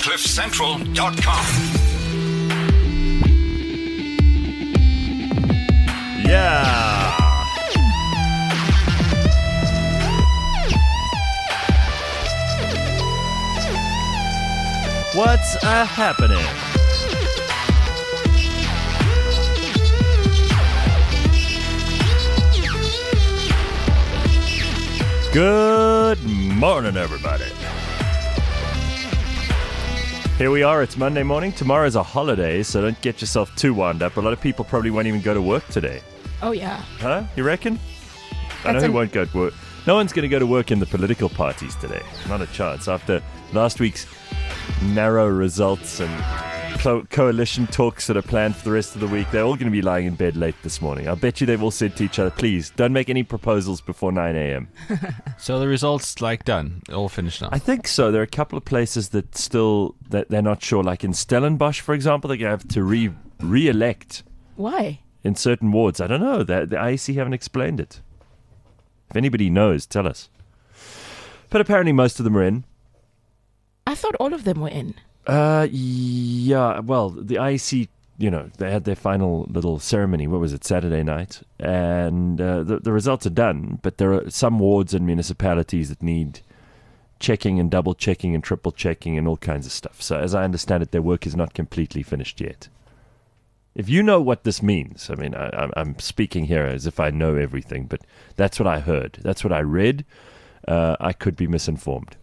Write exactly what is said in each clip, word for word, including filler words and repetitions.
cliff central dot com. Yeah. What's a happening? Good morning, everybody. Here we are, it's Monday morning. Tomorrow's a holiday, so don't get yourself too wound up. A lot of people probably won't even go to work today. Oh, yeah. Huh? You reckon? I know That's who an- won't go to work. No one's going to go to work in the political parties today. Not a chance. After last week's narrow results and co- coalition talks that are planned for the rest of the week, they're all going to be lying in bed late this morning. I bet you they've all said to each other, please, don't make any proposals before nine a.m. So the results, like, done, all finished now. I think so. There are a couple of places that still, that they're not sure. Like in Stellenbosch, for example, they're going to have to re- re-elect Why? in certain wards. I don't know. The, the I E C haven't explained it. If anybody knows, tell us. But apparently most of them are in. I thought all of them were in. Uh, yeah. Well, the I E C, you know, they had their final little ceremony. What was it, Saturday night? And uh, the, the results are done. But there are some wards and municipalities that need checking and double checking and triple checking and all kinds of stuff. So as I understand it, their work is not completely finished yet. If you know what this means, I mean, I, I'm- I'm speaking here as if I know everything, but that's what I heard. That's what I read. Uh, I could be misinformed.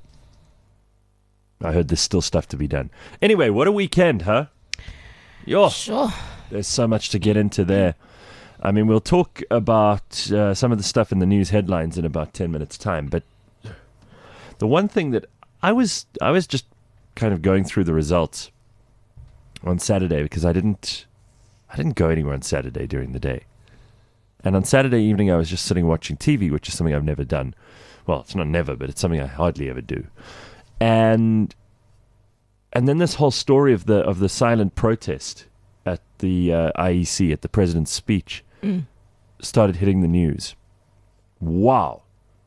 I heard there's still stuff to be done. Anyway, what a weekend, huh? Yo, Sure. there's so much to get into there. I mean, we'll talk about uh, some of the stuff in the news headlines in about ten minutes' time. But the one thing that I was, I was just kind of going through the results on Saturday because I didn't, I didn't go anywhere on Saturday during the day. And on Saturday evening, I was just sitting watching T V, which is something I've never done. Well, it's not never, but it's something I hardly ever do. And and then this whole story of the of the silent protest at the uh, I E C, at the president's speech, Mm. started hitting the news. Wow.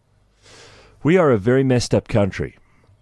We are a very messed up country.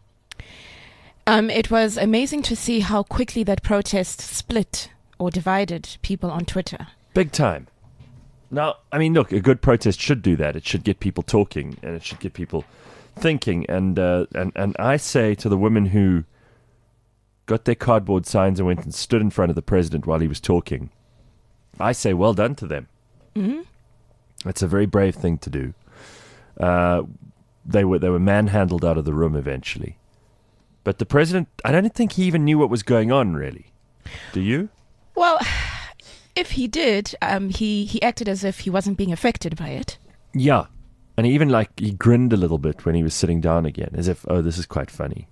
Um, it was amazing to see how quickly that protest split or divided people on Twitter. Big time. Now, I mean, look, a good protest should do that. It should get people talking, and it should get people thinking. And uh, and and I say to the women who got their cardboard signs and went and stood in front of the president while he was talking, I say, well done to them. Mm-hmm. It's a very brave thing to do. Uh, they were they were manhandled out of the room eventually, but the president, I don't think he even knew what was going on. Really, do you? Well, if he did, um, he, he acted as if he wasn't being affected by it. Yeah. And he even, like, he grinned a little bit when he was sitting down again, as if, oh, this is quite funny.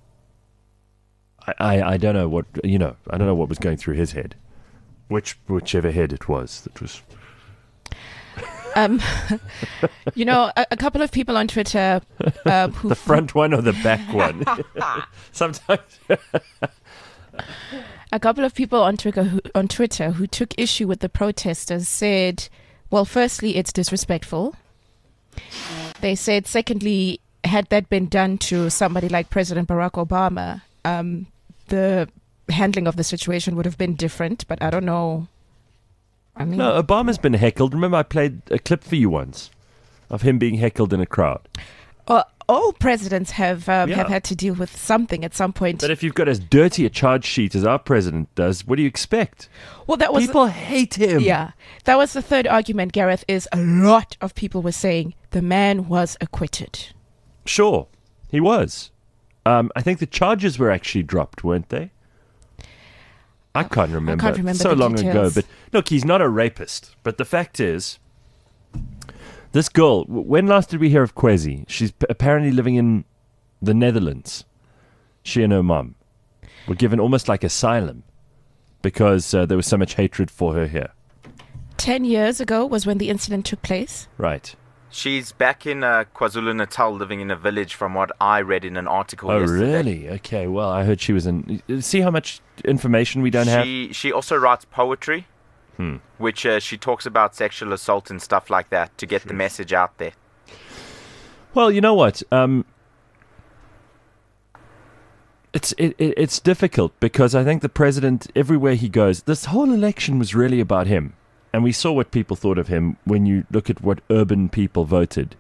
I, I, I don't know what, you know, I don't know what was going through his head. Which, whichever head it was that was... Um, you know, a, a couple of people on Twitter uh, who The front one or the back one? Sometimes... A couple of people on Twitter, who, on Twitter who took issue with the protesters said, well, firstly, it's disrespectful. They said, secondly, had that been done to somebody like President Barack Obama, um, the handling of the situation would have been different, but I don't know. I mean, No, Obama's been heckled. Remember I played a clip for you once of him being heckled in a crowd. uh, all presidents have um, Yeah. have had to deal with something at some point. But if you've got as dirty a charge sheet as our president does, what do you expect? Well, that was People hate him. Yeah, that was the third argument, Gareth, is a lot of people were saying the man was acquitted. Sure, he was. Um, I think the charges were actually dropped, weren't they? I can't remember. can't remember so the long ago. details. But look, he's not a rapist. But the fact is, this girl, w- when last did we hear of Kwezi? She's p- apparently living in the Netherlands. She and her mum were given almost like asylum because uh, there was so much hatred for her here. Ten years ago was when the incident took place. Right. She's back in uh, KwaZulu-Natal living in a village from what I read in an article Oh, yesterday. really? Okay, well, I heard she was in... See how much information we don't have? She, she also writes poetry, Hmm. which uh, she talks about sexual assault and stuff like that to get the message out there. Well, you know what? Um, It's it, it, it's difficult because I think the president, everywhere he goes, this whole election was really about him. And we saw what people thought of him when you look at what urban people voted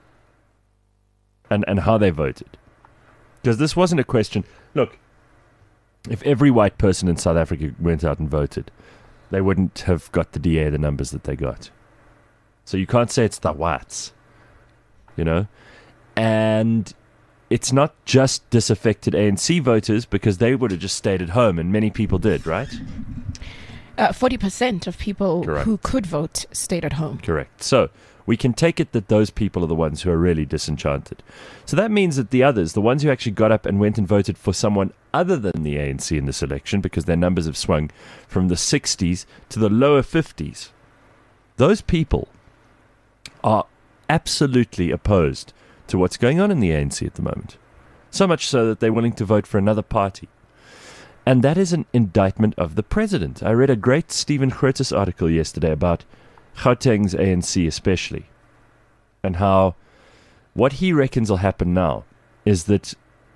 and, and how they voted. Because this wasn't a question. Look, if every white person in South Africa went out and voted, they wouldn't have got the D A the numbers that they got. So you can't say it's the whites, you know? And it's not just disaffected A N C voters because they would have just stayed at home, and many people did, right? Uh, forty percent of people Correct. who could vote stayed at home. Correct. So we can take it that those people are the ones who are really disenchanted. So that means that the others, the ones who actually got up and went and voted for someone other than the A N C in this election, because their numbers have swung from the sixties to the lower fifties, those people are absolutely opposed to what's going on in the A N C at the moment. So much so that they're willing to vote for another party. And that is an indictment of the president. I read a great Stephen Curtis article yesterday about Gauteng's A N C especially, and how what he reckons will happen now is that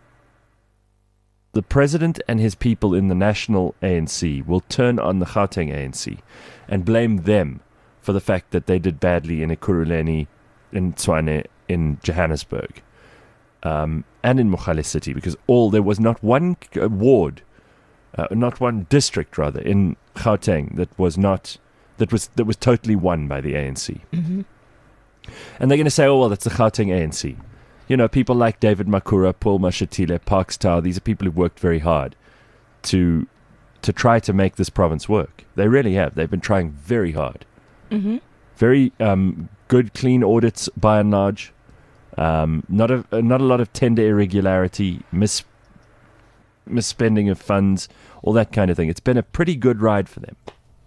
the president and his people in the national A N C will turn on the Gauteng A N C and blame them for the fact that they did badly in Ekurhuleni, in Tshwane, in Johannesburg, um, and in Mogale City, because all there was not one uh, ward, uh, not one district rather, in Gauteng that was not that was that was totally won by the A N C. Mm-hmm. And they're going to say, "Oh well, that's the Gauteng A N C." You know, people like David Makura, Paul Mashatile, Parks Tower. These are people who've worked very hard to to try to make this province work. They really have. They've been trying very hard. Mm-hmm. Very um, good, clean audits by and large. Um, not a uh, not a lot of tender irregularity, mis misspending of funds, all that kind of thing. It's been a pretty good ride for them.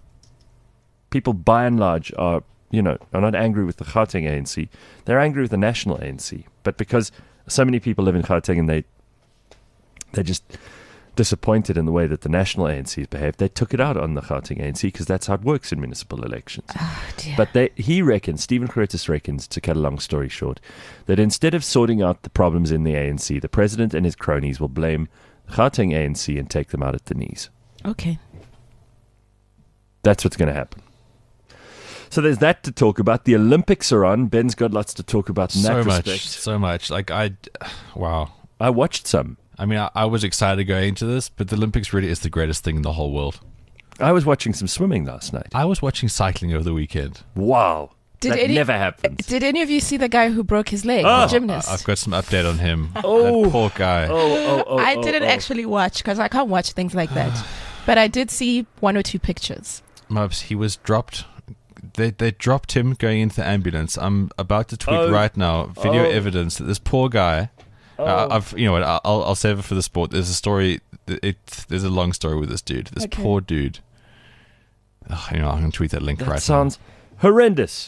People, by and large, are you know are not angry with the Gauteng A N C. They're angry with the national A N C. But because so many people live in Gauteng and they they're just disappointed in the way that the national A N C has behaved, they took it out on the Gauteng A N C because that's how it works in municipal elections. Oh, dear. But they, he reckons, Stephen Curtis reckons, to cut a long story short, that instead of sorting out the problems in the A N C, the president and his cronies will blame the Gauteng A N C and take them out at the knees. Okay. That's what's going to happen. So there's that to talk about. The Olympics are on. Ben's got lots to talk about in So that much, respect. so much. Like I, wow. I watched some. I mean, I, I was excited going into this, but the Olympics really is the greatest thing in the whole world. I was watching some swimming last night. I was watching cycling over the weekend. Wow. Did that any- never happens. Did any of you see the guy who broke his leg, Oh, the gymnast? I, I've got some update on him. Oh. That poor guy. oh, oh, oh, I oh, didn't oh. actually watch because I can't watch things like that. But I did see one or two pictures. Mubs, he was dropped. They they dropped him going into the ambulance. I'm about to tweet Oh. right now video Oh. evidence that this poor guy. Uh, Oh. I've you know what I'll I'll save it for the sport. There's a story. It, it there's a long story with this dude. This Okay. poor dude. Ugh, you know I'm gonna tweet that link That right sounds horrendous.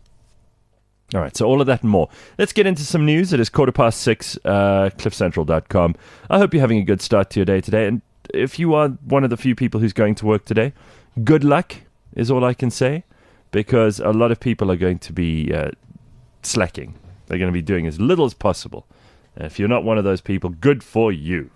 All right, so all of that and more. Let's get into some news. It is quarter past six, uh, cliff central dot com. I hope you're having a good start to your day today. And if you are one of the few people who's going to work today, good luck is all I can say, because a lot of people are going to be uh, slacking. They're going to be doing as little as possible. And if you're not one of those people, good for you.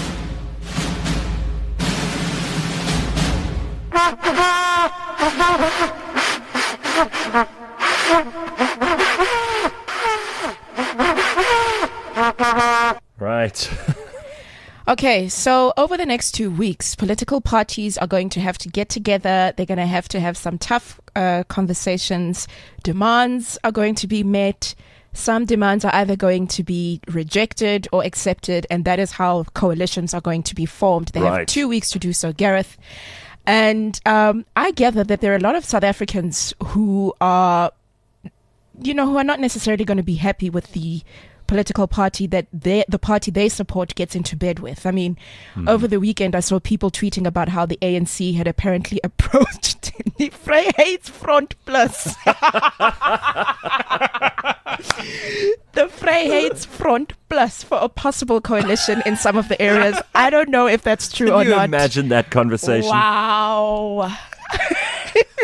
Right. Okay, so over the next two weeks, political parties are going to have to get together. They're going to have to have some tough uh, conversations. Demands are going to be met. Some demands are either going to be rejected or accepted, and that is how coalitions are going to be formed. They have Right. two weeks to do so, Gareth. And um, I gather that there are a lot of South Africans who are, you know, who are not necessarily going to be happy with the political party that they, the party they support gets into bed with. I mean, over the weekend, I saw people tweeting about how the A N C had apparently approached the Vryheidsfront Plus. The Vryheidsfront Plus for a possible coalition in some of the areas. I don't know if that's true Can or you not. imagine that conversation? Wow.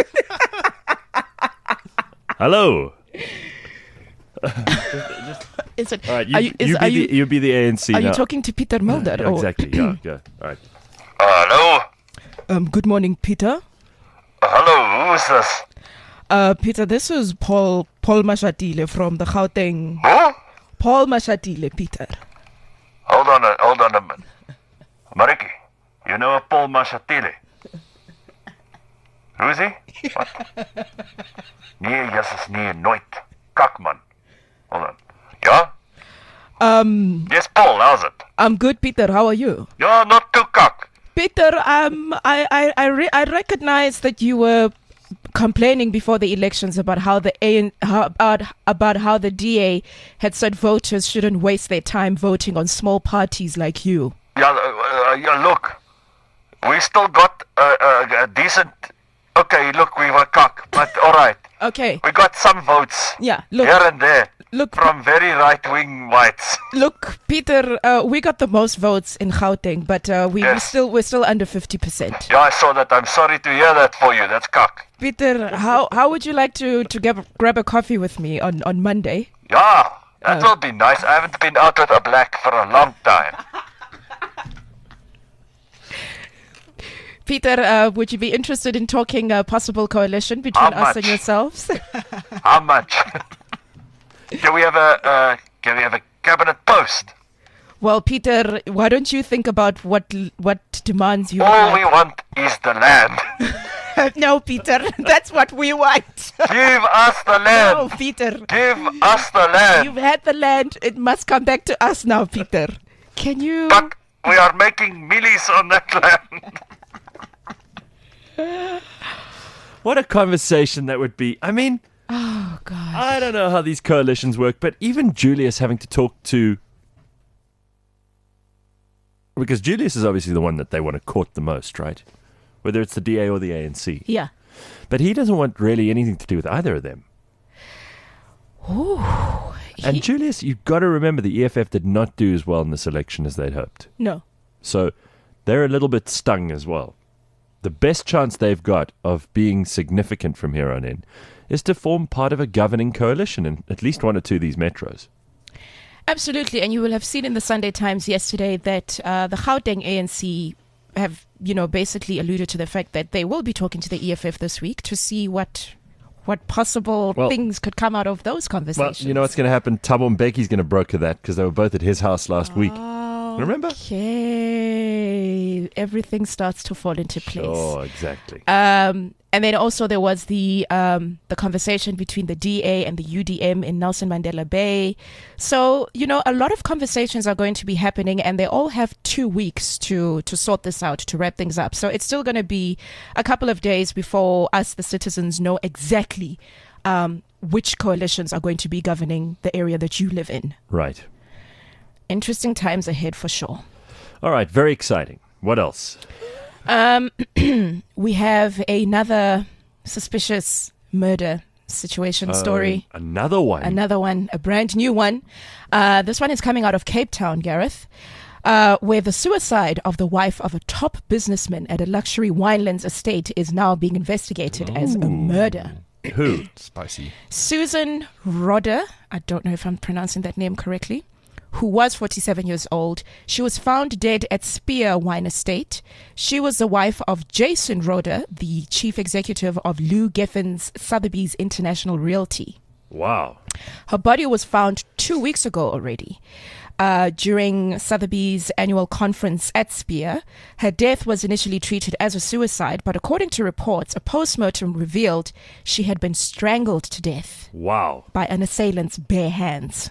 Hello. Is it? All right, you, are you, is, you, are be, you, the, you be the A N C are now. you talking to Peter Mulder? Yeah, or- exactly, yeah, yeah. All right. Hello? Um, good morning, Peter. Uh, hello, who is this? Uh, Peter, this is Paul Paul Mashatile from the Gauteng. Who? Paul Mashatile, Peter. Hold on a, hold on a minute. Mariki, you know a Paul Mashatile? Who is he? Wat? Nee, Jesus, nee, nooit. Kak, man. Hold on. Ja? Um, Yes, Paul, how's it? I'm good, Peter. How are you? Ja, not too kak. Peter, um, I I I, re- I recognize that you were complaining before the elections about how the A- how, about about how the D A had said voters shouldn't waste their time voting on small parties like you. Ja, uh, uh, yeah, look. We still got uh, uh, a decent... Okay, look, we were kak, but alright. Okay. We got some votes Yeah. Look. here and there Look. from very right-wing whites. Look, Peter. Uh, we got the most votes in Gauteng, but uh, we we Yes. still we're still under fifty percent. Yeah, I saw that. I'm sorry to hear that for you. That's kak. Peter, how how would you like to to grab grab a coffee with me on on Monday? Yeah, that Oh. will be nice. I haven't been out with a black for a long time. Peter, uh, would you be interested in talking a possible coalition between How us and much? yourselves? How much? Can we have a uh, Can we have a cabinet post? Well, Peter, why don't you think about what what demands you All would we want is the land. like? No, Peter, that's what we want. Give us the No, land. Peter, Give us the land. you've had the land. It must come back to us now, Peter. Can you? Kak, we are making millies on that land. What a conversation that would be. I mean, Oh God. I don't know how these coalitions work, but even Julius having to talk to... Because Julius is obviously the one that they want to court the most, right? Whether it's the D A or the A N C. Yeah. But he doesn't want really anything to do with either of them. Ooh. And He- Julius, you've got to remember the E F F did not do as well in this election as they'd hoped. no. So they're a little bit stung as well. The best chance they've got of being significant from here on in is to form part of a governing coalition in at least one or two of these metros. Absolutely, and you will have seen in the Sunday Times yesterday that uh, the Gauteng A N C have, you know, basically alluded to the fact that they will be talking to the E F F this week to see what what possible Well- things could come out of those Well, conversations. you know what's going to happen? Thabo Mbeki's going to broker that because they were both at his house last week. Remember? Okay, everything starts to fall into place. Oh, exactly. Um, and then also there was the um, the conversation between the D A and the U D M in Nelson Mandela Bay. So, you know, a lot of conversations are going to be happening, and they all have two weeks to to sort this out, to wrap things up. So it's still going to be a couple of days before us, the citizens, know exactly um, which coalitions are going to be governing the area that you live in. Right. Interesting times ahead for sure. All right. Very exciting. What else? Um, we have another suspicious murder situation story. Uh, another one. Another one, a brand new one. Uh, this one is coming out of Cape Town, Gareth, uh, where the suicide of the wife of a top businessman at a luxury winelands estate is now being investigated as a murder. Who? Spicy. Susan Rodder, I don't know if I'm pronouncing that name correctly, who was forty-seven years old. She was found dead at Spear Wine Estate. She was the wife of Jason Rodder, the chief executive of Lou Geffen's Sotheby's International Realty. Wow. Her body was found two weeks ago already. Uh, during Sotheby's annual conference at Spear. Her death was initially treated as a suicide, but according to reports, a post-mortem revealed she had been strangled to death Wow. by an assailant's bare hands.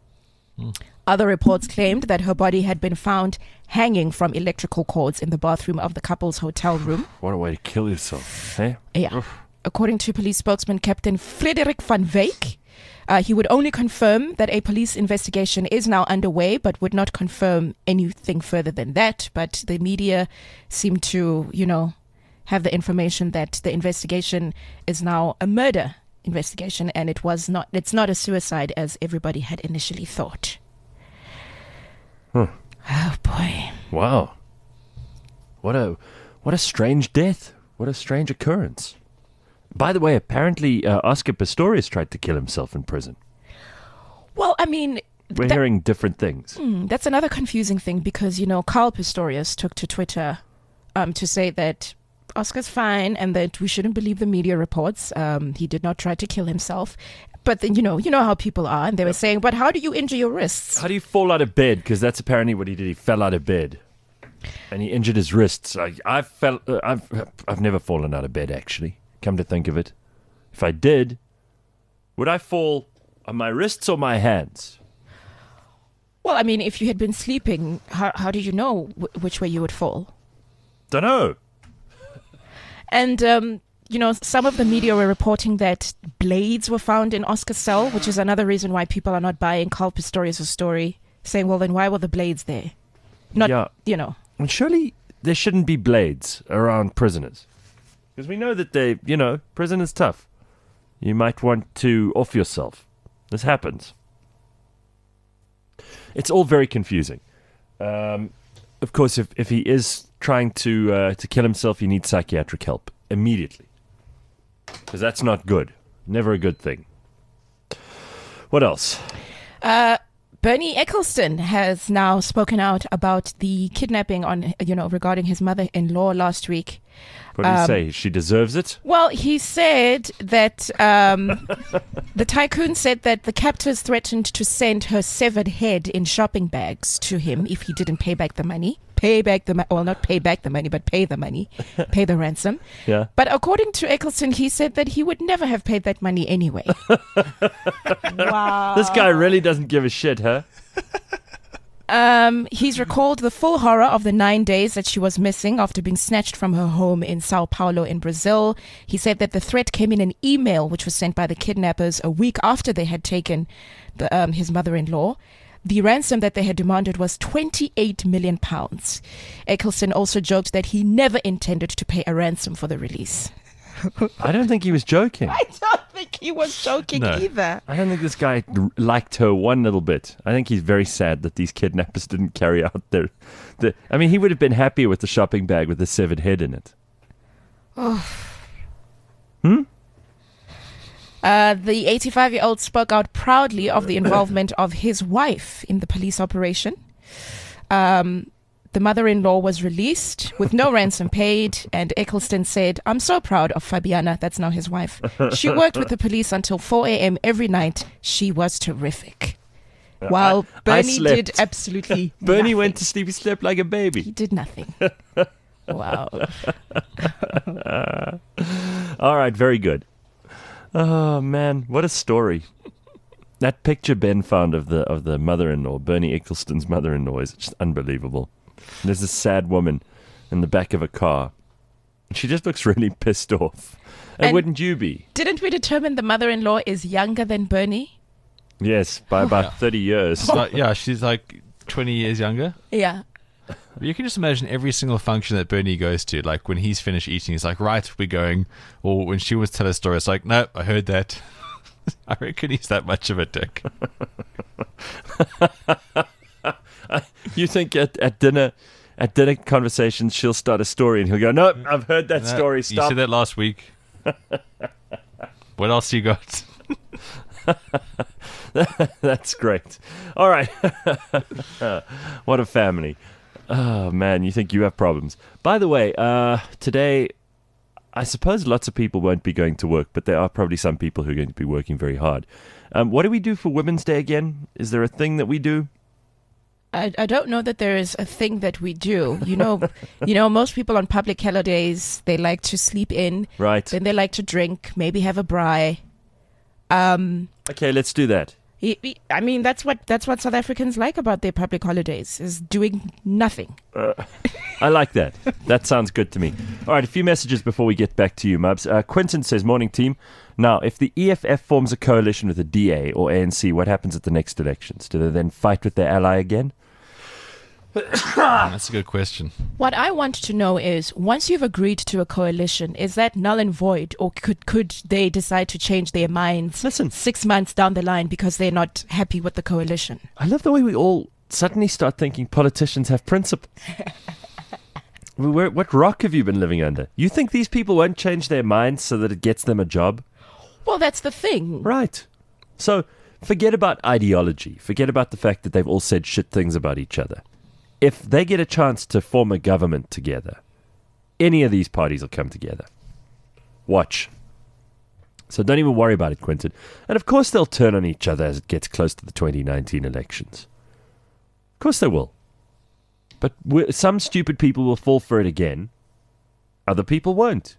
Other reports claimed that her body had been found hanging from electrical cords in the bathroom of the couple's hotel room. What a way to kill yourself. Eh? Yeah. According to police spokesman Captain Frederik van Wyk, uh, he would only confirm that a police investigation is now underway, but would not confirm anything further than that. But the media seem to, you know, have the information that the investigation is now a murder investigation, and it was not. It's not a suicide as everybody had initially thought. Huh. Oh boy. Wow. What a what a strange death. What a strange occurrence. By the way, apparently uh, Oscar Pistorius tried to kill himself in prison. Well, I mean, we're That- hearing different things. Hmm, that's another confusing thing because, you know, Carl Pistorius took to Twitter um, to say that Oscar's fine and that we shouldn't believe the media reports. Um, he did not try to kill himself. But then, you know, you know how people are. And they were saying, but how do you injure your wrists? How do you fall out of bed? Because that's apparently what he did. He fell out of bed, and he injured his wrists. I, I fell. Uh, I've I've never fallen out of bed actually. Come to think of it, if I did, would I fall on my wrists or my hands? Well, I mean, if you had been sleeping, how, how did you know w- which way you would fall? Don't know. And, um, you know, some of the media were reporting that blades were found in Oscar's cell, which is another reason why people are not buying Carl Pistorius' story, saying, well, then why were the blades there? Not, Yeah. you know. And surely there shouldn't be blades around prisoners, because we know that they, you know, prison is tough. You might want to off yourself. This happens. It's all very confusing. Um, of course, if, if he is trying to uh, to kill himself, he needs psychiatric help immediately, because that's not good. Never a good thing. What else? Uh, Bernie Eccleston has now spoken out about the kidnapping on, you know, regarding his mother-in-law last week. What do you Um, say? She deserves it? Well, he said that um, the tycoon said that the captors threatened to send her severed head in shopping bags to him if he didn't pay back the money. Pay back the money. Well, not pay back the money, but pay the money. Pay the ransom. Yeah. But according to Eccleston, he said that he would never have paid that money anyway. Wow. This guy really doesn't give a shit, huh? Um, he's recalled the full horror of the nine days that she was missing after being snatched from her home in Sao Paulo in Brazil. He said that the threat came in an email which was sent by the kidnappers a week after they had taken the, um, his mother-in-law. The ransom that they had demanded was twenty-eight million pounds. Eccleston also joked that he never intended to pay a ransom for the release. I don't think he was joking. I don't think he was joking No. either. I don't think this guy r- liked her one little bit. I think he's very sad that these kidnappers didn't carry out their. The, I mean, he would have been happier with the shopping bag with the severed head in it. Uh, the eighty-five-year-old spoke out proudly of the involvement of his wife in the police operation. Um, the mother-in-law was released with no ransom paid, and Eccleston said, I'm so proud of Fabiana, that's now his wife. She worked with the police until four a.m. every night. She was terrific. While I Bernie slept. did absolutely Bernie nothing. went to sleep. He slept like a He baby. did nothing. Wow. All right, very good. Oh man, what a story! That picture Ben found of the of the mother-in-law, Bernie Eccleston's mother-in-law, is just unbelievable. There's this sad woman in the back of a car. She just looks really pissed off. And, And- wouldn't you be? Didn't we determine the mother-in-law is younger than Bernie? Yes, by about thirty years. But yeah, she's like twenty years younger. Yeah. You can just imagine every single function that Bernie goes to. Like when he's finished eating, he's like, right, we're going. Or when she was tell a story, it's like, no, I heard that. I reckon he's that much of a dick. You think at, at dinner, at dinner conversations, she'll start a story and he'll go, "No, I've heard that No, story. You Stop." said that last week. What else you got? That's great. All right. What a family. Oh, man, you think you have problems. By the way, uh, today, I suppose lots of people won't be going to work, but there are probably some people who are going to be working very hard. Um, what do we do for Women's Day again? Is there a thing that we do? I, I don't know that there is a thing that we do. You know, you know, most people on public holidays, they like to sleep in, Right. then they like to drink, maybe have a braai. Um, Okay, let's do that. y- y- I mean, that's what that's what South Africans like about their public holidays is doing nothing. I like that. That sounds good to me. All right, a few messages before we get back to you, Mubs. Uh, Quentin says, morning team. Now, if the E F F forms a coalition with the D A or A N C, what happens at the next elections? Do they then fight with their ally again? That's a good question. What I want to know is, once you've agreed to a coalition, is that null and void, or could could they decide to change their minds Listen. six months down the line because they're not happy with the coalition? I love the way we all suddenly start thinking politicians have principles. Where, what rock have you been living under? You think these people won't change their minds so that it gets them a job? Well, that's the thing. Right. So, Forget about ideology. Forget about the fact that they've all said shit things about each other. If they get a chance to form a government together, any of these parties will come together. Watch. So don't even worry about it, Quinton. And of course they'll turn on each other as it gets close to the twenty nineteen elections. Of course they will. But we- some stupid people will fall for it again. Other people won't.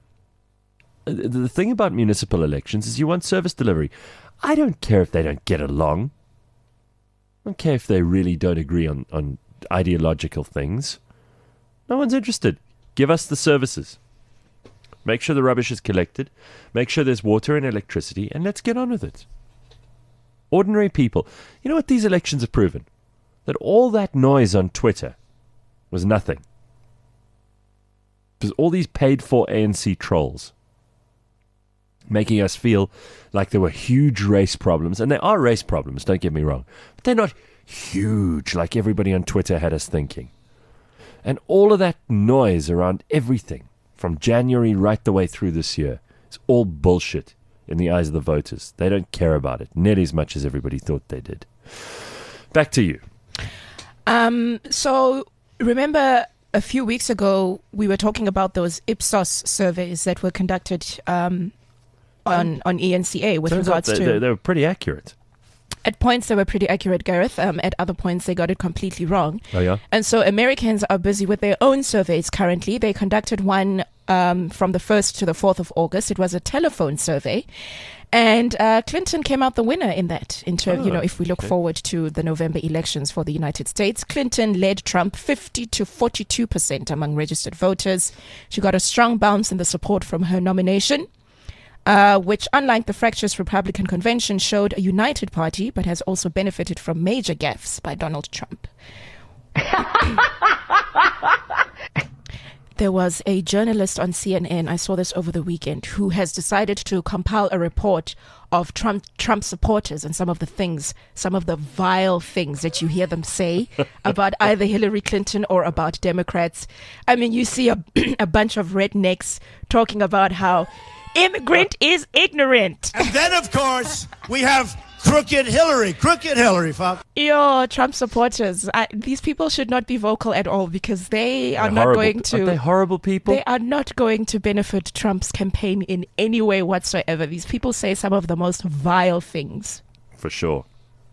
The thing about municipal elections is you want service delivery. I don't care if they don't get along. I don't care if they really don't agree on, on ideological things. No one's interested. Give us the services. Make sure the rubbish is collected. Make sure there's water and electricity. And let's get on with it. Ordinary people. You know what these elections have proven? That all that noise on Twitter was nothing. Because all these paid-for A N C trolls making us feel like there were huge race problems. And there are race problems, don't get me wrong. But they're not huge like everybody on Twitter had us thinking. And all of that noise around everything from January right the way through this year is all bullshit in the eyes of the voters. They don't care about it nearly as much as everybody thought they did. Back to you. Um, so remember a few weeks ago, we were talking about those Ipsos surveys that were conducted um, on, on E N C A with Turns out regards they, to... they, they were pretty accurate. At points, they were pretty accurate, Gareth. Um, at other points, they got it completely wrong. Oh, yeah? And so Americans are busy with their own surveys currently. They conducted one um, from the first to the fourth of August. It was a telephone survey. And uh, Clinton came out the winner in that. In term, Oh, you know, if we look okay. forward to the November elections for the United States, Clinton led Trump fifty to forty-two percent among registered voters. She got a strong bounce in the support from her nomination, uh, which, unlike the fractious Republican convention, showed a united party, but has also benefited from major gaffes by Donald Trump. There was a journalist on C N N, I saw this over the weekend, who has decided to compile a report of Trump Trump supporters and some of the things, some of the vile things that you hear them say about either Hillary Clinton or about Democrats. I mean, you see a, a bunch of rednecks talking about how immigrant is ignorant. And then, of course, we have crooked Hillary. Crooked Hillary, fuck. Yo, Trump supporters. I, these people should not be vocal at all because they are They're not horrible. going to... Aren't they horrible people? They are not going to benefit Trump's campaign in any way whatsoever. These people say some of the most vile things. For sure.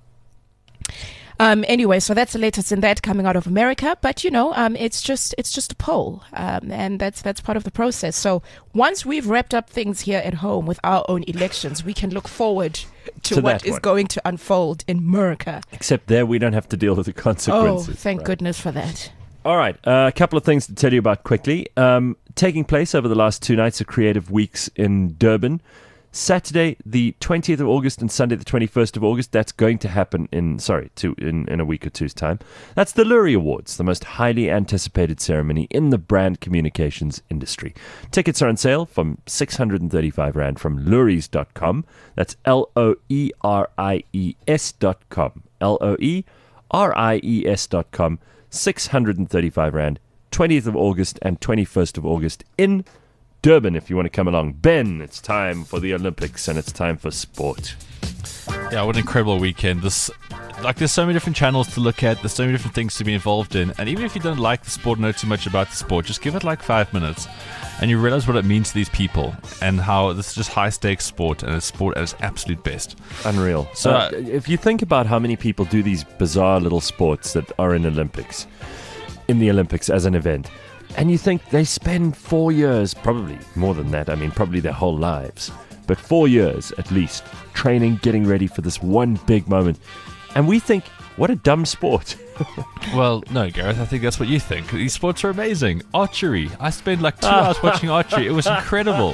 Um, anyway, so that's the latest in that coming out of America. But you know, um, it's just it's just a poll, um, and that's that's part of the process. So once we've wrapped up things here at home with our own elections, we can look forward to, To what that is one. going to unfold in America. Except there we don't have to deal with the Oh, consequences. thank Right. goodness for that. All right, uh, a couple of things to tell you about quickly. Um, taking place over the last two nights of Creative Weeks in Durban. Saturday, the twentieth of August, and Sunday, the twenty-first of August. That's going to happen in, sorry, two, in, in a week or two's time. That's the Lurie Awards, the most highly anticipated ceremony in the brand communications industry. Tickets are on sale from six hundred thirty-five Rand from luries dot com. That's L O E R I E S dot com. L O E R I E S dot com. six hundred thirty-five Rand, twentieth of August and twenty-first of August in Durban, if you want to come along. Ben, it's time for the Olympics and it's time for sport. Yeah, what an incredible weekend. This, like, there's so many different channels to look at. There's so many different things to be involved in. And even if you don't like the sport, know too much about the sport, just give it like five minutes and you realize what it means to these people and how this is just high-stakes sport and it's sport at its absolute best. Unreal. So, So, uh, if you think about how many people do these bizarre little sports that are in Olympics, in the Olympics as an event, and you think they spend four years, probably more than that, I mean, probably their whole lives, but four years at least, training, getting ready for this one big moment. And we think, what a dumb sport. Well, no, Gareth, I think that's what you think. These sports are amazing. Archery. I spent like two hours watching archery. It was incredible.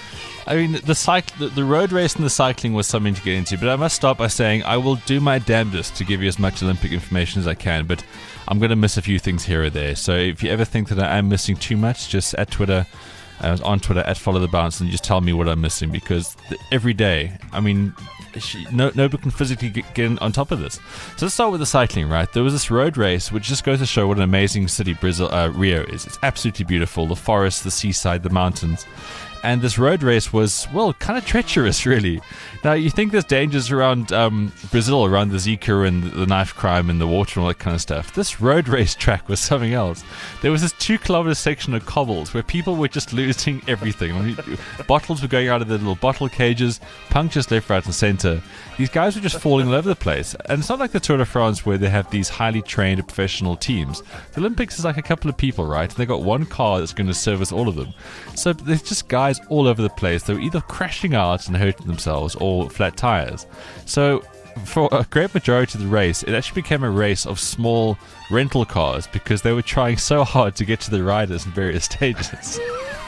I mean, the, cyc- the the road race and the cycling was something to get into, but I must start by saying I will do my damnedest to give you as much Olympic information as I can, but I'm going to miss a few things here or there. So if you ever think that I am missing too much, just at Twitter, uh, on Twitter, at Follow the Bounce, and just tell me what I'm missing, because th- every day, I mean, she, no, nobody can physically get, get in on top of this. So let's start with the cycling, right? There was this road race, which just goes to show what an amazing city Brazil, uh, Rio is. It's absolutely beautiful. The forest, the seaside, the mountains. and this road race was, well, kind of treacherous, really. Now, you think there's dangers around um, Brazil, around the Zika and the knife crime and the water and all that kind of stuff. This road race track was something else. There was this two-kilometer section of cobbles where people were just losing everything. I mean, bottles were going out of their little bottle cages, punctures left, right, and center. These guys were just falling all over the place. And it's not like the Tour de France where they have these highly trained professional teams. The Olympics is like a couple of people, right? And they got one car that's going to service all of them. So there's just guys all over the place. They were either crashing out and hurting themselves or flat tires. So for a great majority of the race, it actually became a race of small rental cars because they were trying so hard to get to the riders in various stages.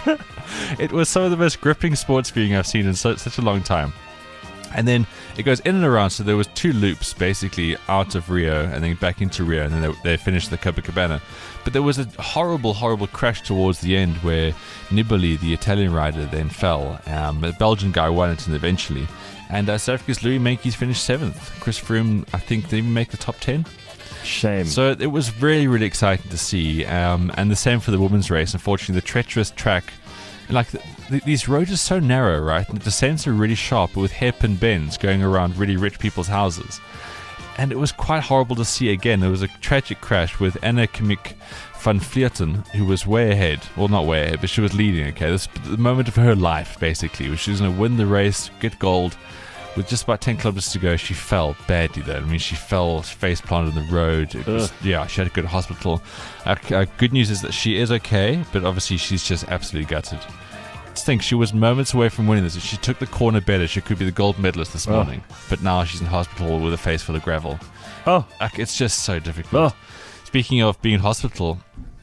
It was some of the most gripping sports viewing I've seen in so, such a long time. And then it goes in and around, so there was two loops basically out of Rio and then back into Rio, and then they, they finished the Copacabana. But there was a horrible, horrible crash towards the end where Nibali, the Italian rider, then fell. Um, a Belgian guy won it eventually. And uh, South Africa's Louis Meintjes finished seventh. Chris Froome, I think, didn't even make the top ten. Shame. So it was really, really exciting to see. Um, and the same for the women's race. Unfortunately, the treacherous track, like the, the, these roads are so narrow, right? And the descents are really sharp with hairpin bends going around really rich people's houses. And it was quite horrible to see again. There was a tragic crash with Anna Kimmich van Vleuten, who was way ahead. Well, not way ahead, but she was leading, okay? This the moment of her life, basically. She was going to win the race, get gold. With just about ten kilometers to go, she fell badly there. I mean, she fell face planted on the road. It was, yeah, she had to go to hospital. Uh, uh, good news is that she is okay, but obviously she's just absolutely gutted. Just think, she was moments away from winning this. If she took the corner better, she could be the gold medalist this morning. Oh. But now she's in hospital with a face full of gravel. Oh. Like, it's just so difficult. Oh. Speaking of being in hospital,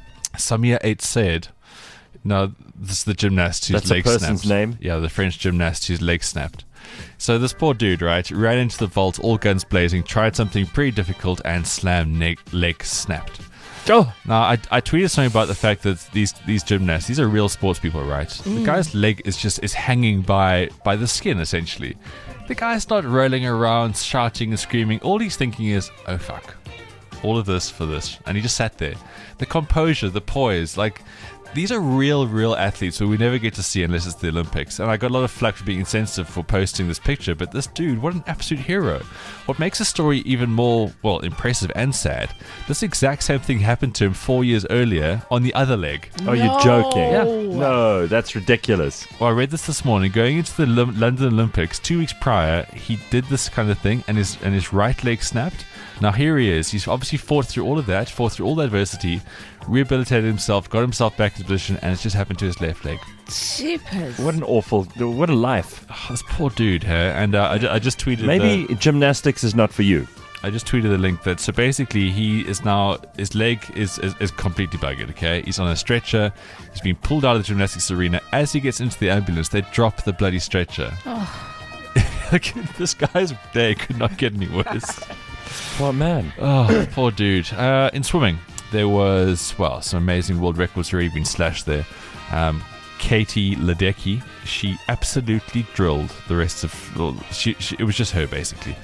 Samia Eight said, no, this is the gymnast whose That's leg a person's snapped. name? Yeah, the French gymnast whose leg snapped. So this poor dude, right, ran into the vault, all guns blazing, tried something pretty difficult, and slam ne- leg snapped. Oh. Now, I, I tweeted something about the fact that these these gymnasts, these are real sports people, right? Mm. The guy's leg is just is hanging by by the skin, essentially. The guy's not rolling around, shouting and screaming. All he's thinking is, oh, fuck. All of this for this. And he just sat there. The composure, the poise, like... These are real, real athletes who we never get to see unless it's the Olympics. And I got a lot of flack for being insensitive for posting this picture, but this dude, what an absolute hero. What makes the story even more, well, impressive and sad, this exact same thing happened to him four years earlier on the other leg. Oh, you're joking. Yeah. No, that's ridiculous. Well, I read this this morning. Going into the L- London Olympics, two weeks prior, he did this kind of thing, and his and his right leg snapped. Now here he is. He's obviously fought through all of that, fought through all the adversity, rehabilitated himself, got himself back into position, and it's just happened to his left leg. Jeepers. What an awful, what a life. Oh, this poor dude, huh? And uh, I, ju- I just tweeted... Maybe the, gymnastics is not for you. I just tweeted the link that, so basically he is now, his leg is, is, is completely buggered, okay? He's on a stretcher. He's been pulled out of the gymnastics arena. As he gets into the ambulance, they drop the bloody stretcher. Oh. This guy's day could not get any worse. What man? Oh, poor dude. Uh, in swimming, there was, well, some amazing world records already been slashed there. Um, Katie Ledecky, she absolutely drilled the rest of... Well, she, she, it was just her, basically.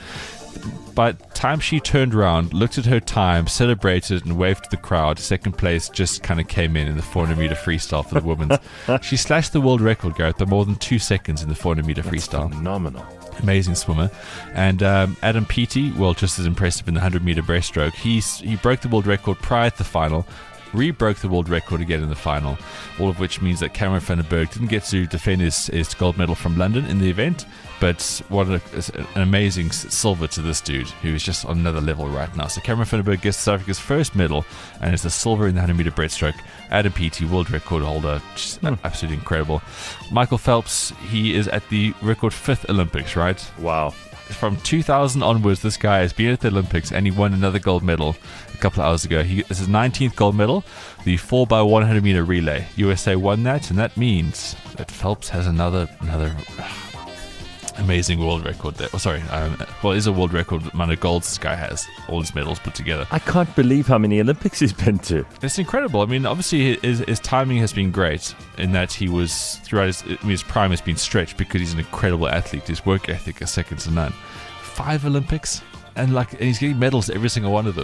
By the time she turned around, looked at her time, celebrated, and waved to the crowd, second place just kind of came in in the four hundred meter freestyle for the women's. She slashed the world record, Gareth, by more than two seconds in the four hundred meter freestyle. Phenomenal. Amazing swimmer. And um, Adam Peaty, well, just as impressive in the one hundred meter breaststroke. He's, he broke the world record prior to the final, re-broke the world record again in the final, all of which means that Cameron van den Berg didn't get to defend his, his gold medal from London in the event, but what a, an amazing silver to this dude, who is just on another level right now. So Cameron van den Berg gets South Africa's first medal, and it's the silver in the one hundred meter breaststroke. Adam Peaty, world record holder, just mm. absolutely incredible. Michael Phelps, he is at the record fifth Olympics, right? Wow. From two thousand onwards, this guy has been at the Olympics, and he won another gold medal a couple of hours ago. He, this is his nineteenth gold medal, the four by one hundred meter relay. U S A won that, and that means that Phelps has another another uh, amazing world record there. Oh, sorry, um, well, it is a world record amount of golds this guy has, all his medals put together. I can't believe how many Olympics he's been to. It's incredible. I mean, obviously his, his timing has been great in that he was, throughout his, I mean, his prime has been stretched because he's an incredible athlete. His work ethic is second to none. Five Olympics, and like, and he's getting medals every single one of them.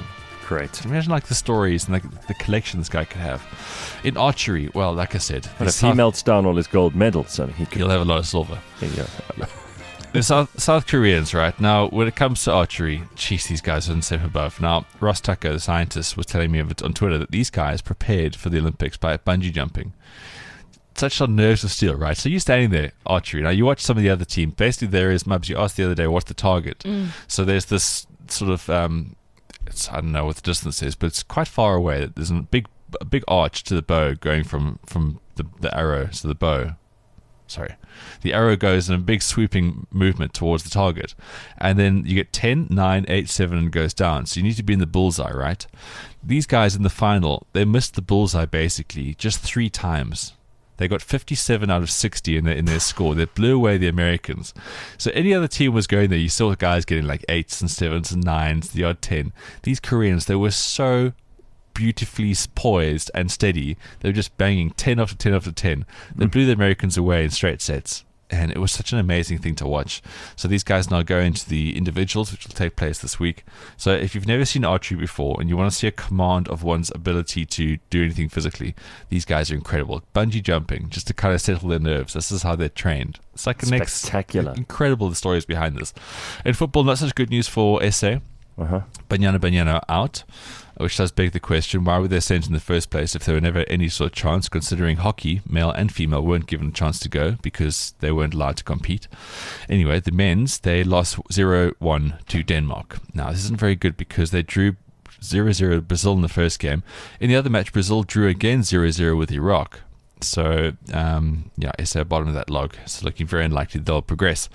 Great. Imagine like the stories and like the collection this guy could have. In archery, well, like I said, But the if he South- melts down all his gold medals, I mean, he could. he'll have a lot of silver. There you go. The South, South Koreans, right? Now, when it comes to archery, geez, these guys are in step above. Now, Ross Tucker, the scientist, was telling me of it on Twitter that these guys prepared for the Olympics by bungee jumping. Such on nerves of steel, right? So you're standing there, archery. Now, you watch some of the other team. Basically, there is, Mubs, you asked the other day, what's the target? Mm. So there's this sort of, um, it's, I don't know what the distance is, but it's quite far away. There's a big a big arch to the bow going from, from the, the arrow to the bow. Sorry. The arrow goes in a big sweeping movement towards the target. And then you get ten, nine, eight, seven, and goes down. So you need to be in the bullseye, right? These guys in the final, they missed the bullseye basically just three times. They got fifty-seven out of sixty in their, in their score. They blew away the Americans. So any other team was going there, you saw guys getting like eights and sevens and nines, the odd ten. These Koreans, they were so beautifully poised and steady. They were just banging ten after ten after ten. They Mm. blew the Americans away in straight sets. And it was such an amazing thing to watch. So these guys now go into the individuals, which will take place this week. So if you've never seen archery before and you want to see a command of one's ability to do anything physically, these guys are incredible. Bungee jumping, just to kind of settle their nerves. This is how they're trained. It's like an ex- Spectacular. incredible the stories behind this. In football, not such good news for S A. Uh-huh. Banyana Banyana out, which does beg the question, why were they sent in the first place if there were never any sort of chance, considering hockey, male and female, weren't given a chance to go because they weren't allowed to compete. Anyway, the men's, they lost zero one to Denmark. Now, this isn't very good because they drew zero zero Brazil in the first game. In the other match, Brazil drew again zero zero with Iraq. So, um, yeah, S A bottom of that log. It's looking very unlikely they'll progress.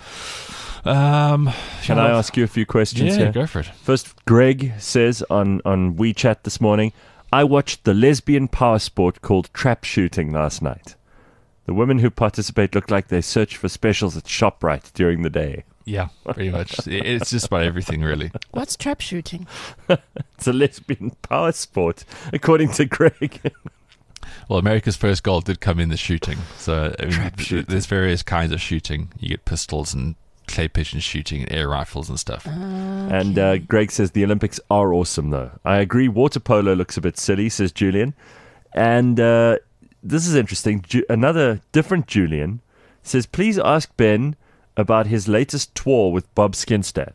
Um, Can I ask you a few questions Yeah, here? go for it. First, Greg says on, on WeChat this morning, I watched the lesbian power sport called trap shooting last night. The women who participate look like they search for specials at ShopRite during the day. Yeah, pretty much. It- It's just about everything, really. What's trap shooting? It's a lesbian power sport, according to Greg. Well, America's first goal did come in the shooting. So I mean, Trap th- shooting. there's various kinds of shooting. You get pistols and clay pigeon shooting and air rifles and stuff. And uh, Greg says the Olympics are awesome, though. I agree. Water polo looks a bit silly, says Julian. And uh, this is interesting. Ju- another different Julian says, please ask Ben about his latest tour with Bob Skinstad.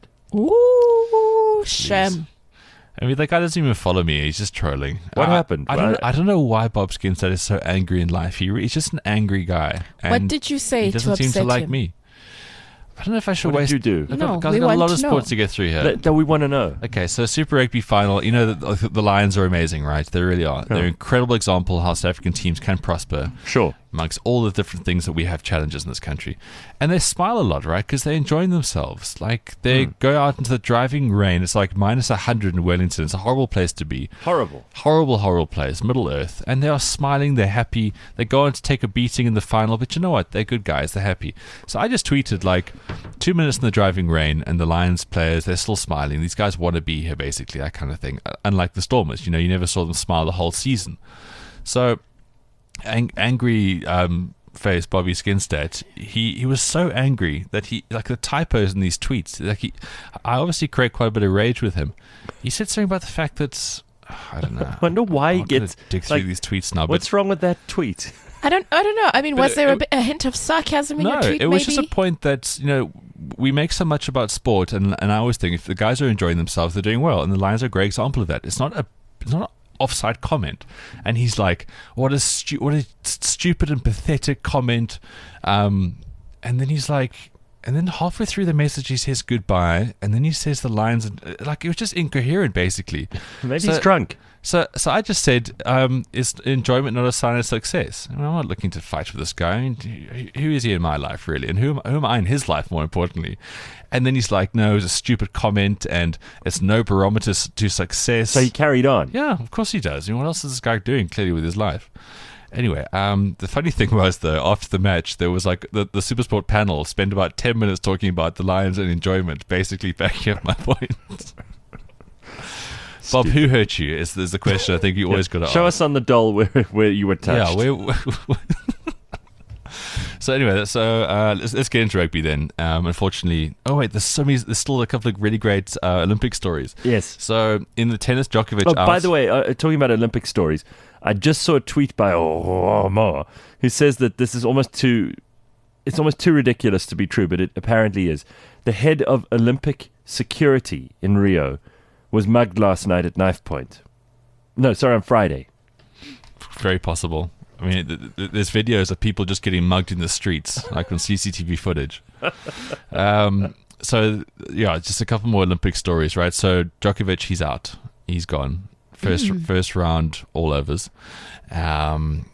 Ooh, sham. I mean, that guy doesn't even follow me. He's just trolling. What I, happened? I don't. Well, I don't know why Bob Skinstad is so angry in life. He re- he's just an angry guy. What And did you say he to doesn't seem upset to like him? me. I don't know if I should What waste. did you do? I've No, got, guys, we got a want lot of to sports know. to get through here. That, that we want to know. Okay, so Super Rugby final, you know that the Lions are amazing, right? They really are. They're an incredible example of how South African teams can prosper Sure. amongst all the different things that we have challenges in this country. And they smile a lot, right? Because they're enjoying themselves. Like, they go out into the driving rain. It's like minus one hundred in Wellington. It's a horrible place to be. Horrible. Horrible, horrible place, Middle Earth. And they are smiling, they're happy. They go on to take a beating in the final, but you know what? They're good guys, they're happy. So I just tweeted, like, two minutes in the driving rain, and the Lions players, they're still smiling. These guys want to be here, basically, that kind of thing. Unlike the Stormers, you know, you never saw them smile the whole season. So, ang- angry um, face Bobby Skinstad, he, he was so angry that he, like the typos in these tweets, like he, I obviously create quite a bit of rage with him. He said something about the fact that, I don't know. I wonder why I'm he not gonna gets. dig through like, these tweets now. What's but wrong with that tweet? I don't. I don't know. I mean, But was there a, it- bit, a hint of sarcasm in no, your tweet? it was maybe? just a point that, you know, we make so much about sport, and and I always think if the guys are enjoying themselves, they're doing well, and the Lions are a great example of that. It's not a, it's not an offside comment, and he's like, what a stu- what a stupid and pathetic comment, um, and then he's like. And then halfway through the message, he says goodbye, and then he says the lines, like it was just incoherent, basically. Maybe So- he's drunk. So, so I just said, um, is enjoyment not a sign of success? I mean, I'm not looking to fight with this guy. I mean, who who is he in my life, really? And who am, who am I in his life, more importantly? And then he's like, no, it's a stupid comment, and it's no barometer s- to success. So he carried on. Yeah, of course he does. I mean, what else is this guy doing, clearly, with his life? Anyway, um, the funny thing was, though, after the match, there was like the, the Supersport panel spent about ten minutes talking about the Lions and enjoyment, basically backing up my point. Bob, who hurt you is, is the question I think you always got to ask. Show us on the doll where, where you were touched. Yeah, we So anyway, so uh, let's, let's get into rugby then. Um, unfortunately, oh wait, there's so many. There's still a couple of really great uh, Olympic stories. Yes. So in the tennis, Djokovic. Oh, out. by the way, uh, talking about Olympic stories, I just saw a tweet by Omar who says that this is almost too. It's almost too ridiculous to be true, but it apparently is. The head of Olympic security in Rio was mugged last night at knife point. No, sorry, on Friday. Very possible. I mean, th- th- there's videos of people just getting mugged in the streets, like on C C T V footage. Um, so, yeah, just a couple more Olympic stories, right? So, Djokovic, he's out. He's gone. First mm. first round, all overs. Um,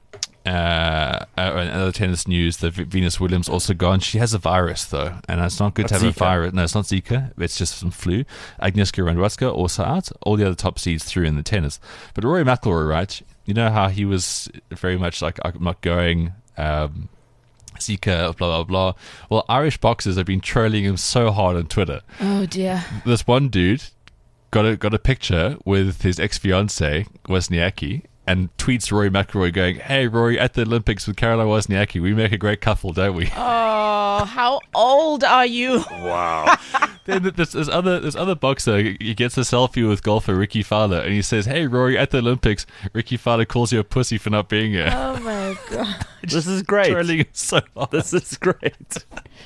uh, another tennis news, the Venus Williams also gone. She has a virus, though, and it's not good not to have Zika. a virus. No, it's not Zika. It's just some flu. Agnieszka Radwanska also out. All the other top seeds through in the tennis. But Rory McIlroy, right? You know how he was very much like, I'm not going, um, Zika, blah, blah, blah. Well, Irish boxers have been trolling him so hard on Twitter. Oh, dear. This one dude got a, got a picture with his ex-fiancée, Wozniacki, and tweets Rory McIlroy going, "Hey, Rory, at the Olympics with Caroline Wozniacki, we make a great couple, don't we?" Oh, how old are you? Wow. Then there's, there's other there's other boxer. He gets a selfie with golfer Ricky Fowler, and he says, "Hey, Rory, at the Olympics, Ricky Fowler calls you a pussy for not being here." Oh my god, This is great. Trolling him so hard. This is great.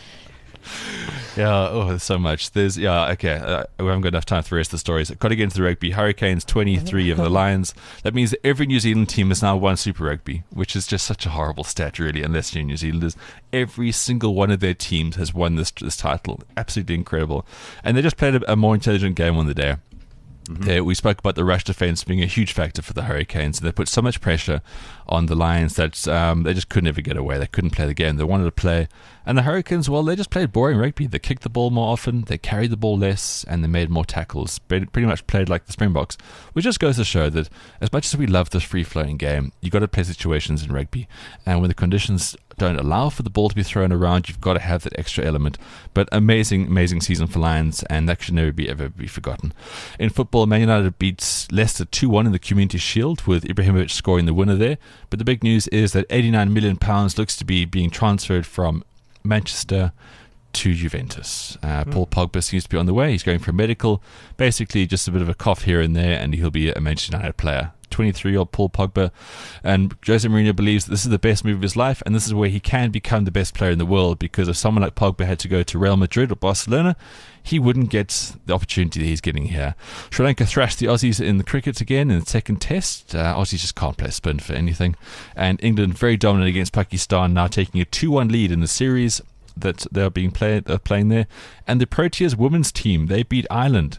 Yeah, oh, there's so much. There's, yeah, okay. Uh, we haven't got enough time for the rest of the stories. Got to get into the rugby. Hurricanes, twenty-three of the Lions. That means that every New Zealand team has now won Super Rugby, which is just such a horrible stat, really, unless you're New Zealanders. Every single one of their teams has won this this title. Absolutely incredible. And they just played a, a more intelligent game on the day. Mm-hmm. They, we spoke about the rush defense being a huge factor for the Hurricanes. They put so much pressure on the Lions that um, they just couldn't ever get away. They couldn't play the game they wanted to play. And the Hurricanes, well, they just played boring rugby. They kicked the ball more often, they carried the ball less, and they made more tackles. Pretty much played like the Springboks, which just goes to show that as much as we love this free-flowing game, you've got to play situations in rugby. And when the conditions don't allow for the ball to be thrown around, you've got to have that extra element. But amazing, amazing season for Lions, and that should never be ever be forgotten. In football, Man United beats Leicester two one in the Community Shield, with Ibrahimovic scoring the winner there. But the big news is that eighty-nine million pounds looks to be being transferred from Manchester to Juventus. Uh, mm. Paul Pogba seems to be on the way. He's going for medical. Basically, just a bit of a cough here and there, and he'll be a Manchester United player. twenty-three-year-old Paul Pogba, and Jose Mourinho believes this is the best move of his life, and this is where he can become the best player in the world, because if someone like Pogba had to go to Real Madrid or Barcelona, he wouldn't get the opportunity that he's getting here. Sri Lanka thrashed the Aussies in the cricket again in the second test. Uh, Aussies just can't play spin for anything. And England very dominant against Pakistan, now taking a two one lead in the series that they're being played, they're playing there. And the Proteas women's team, they beat Ireland.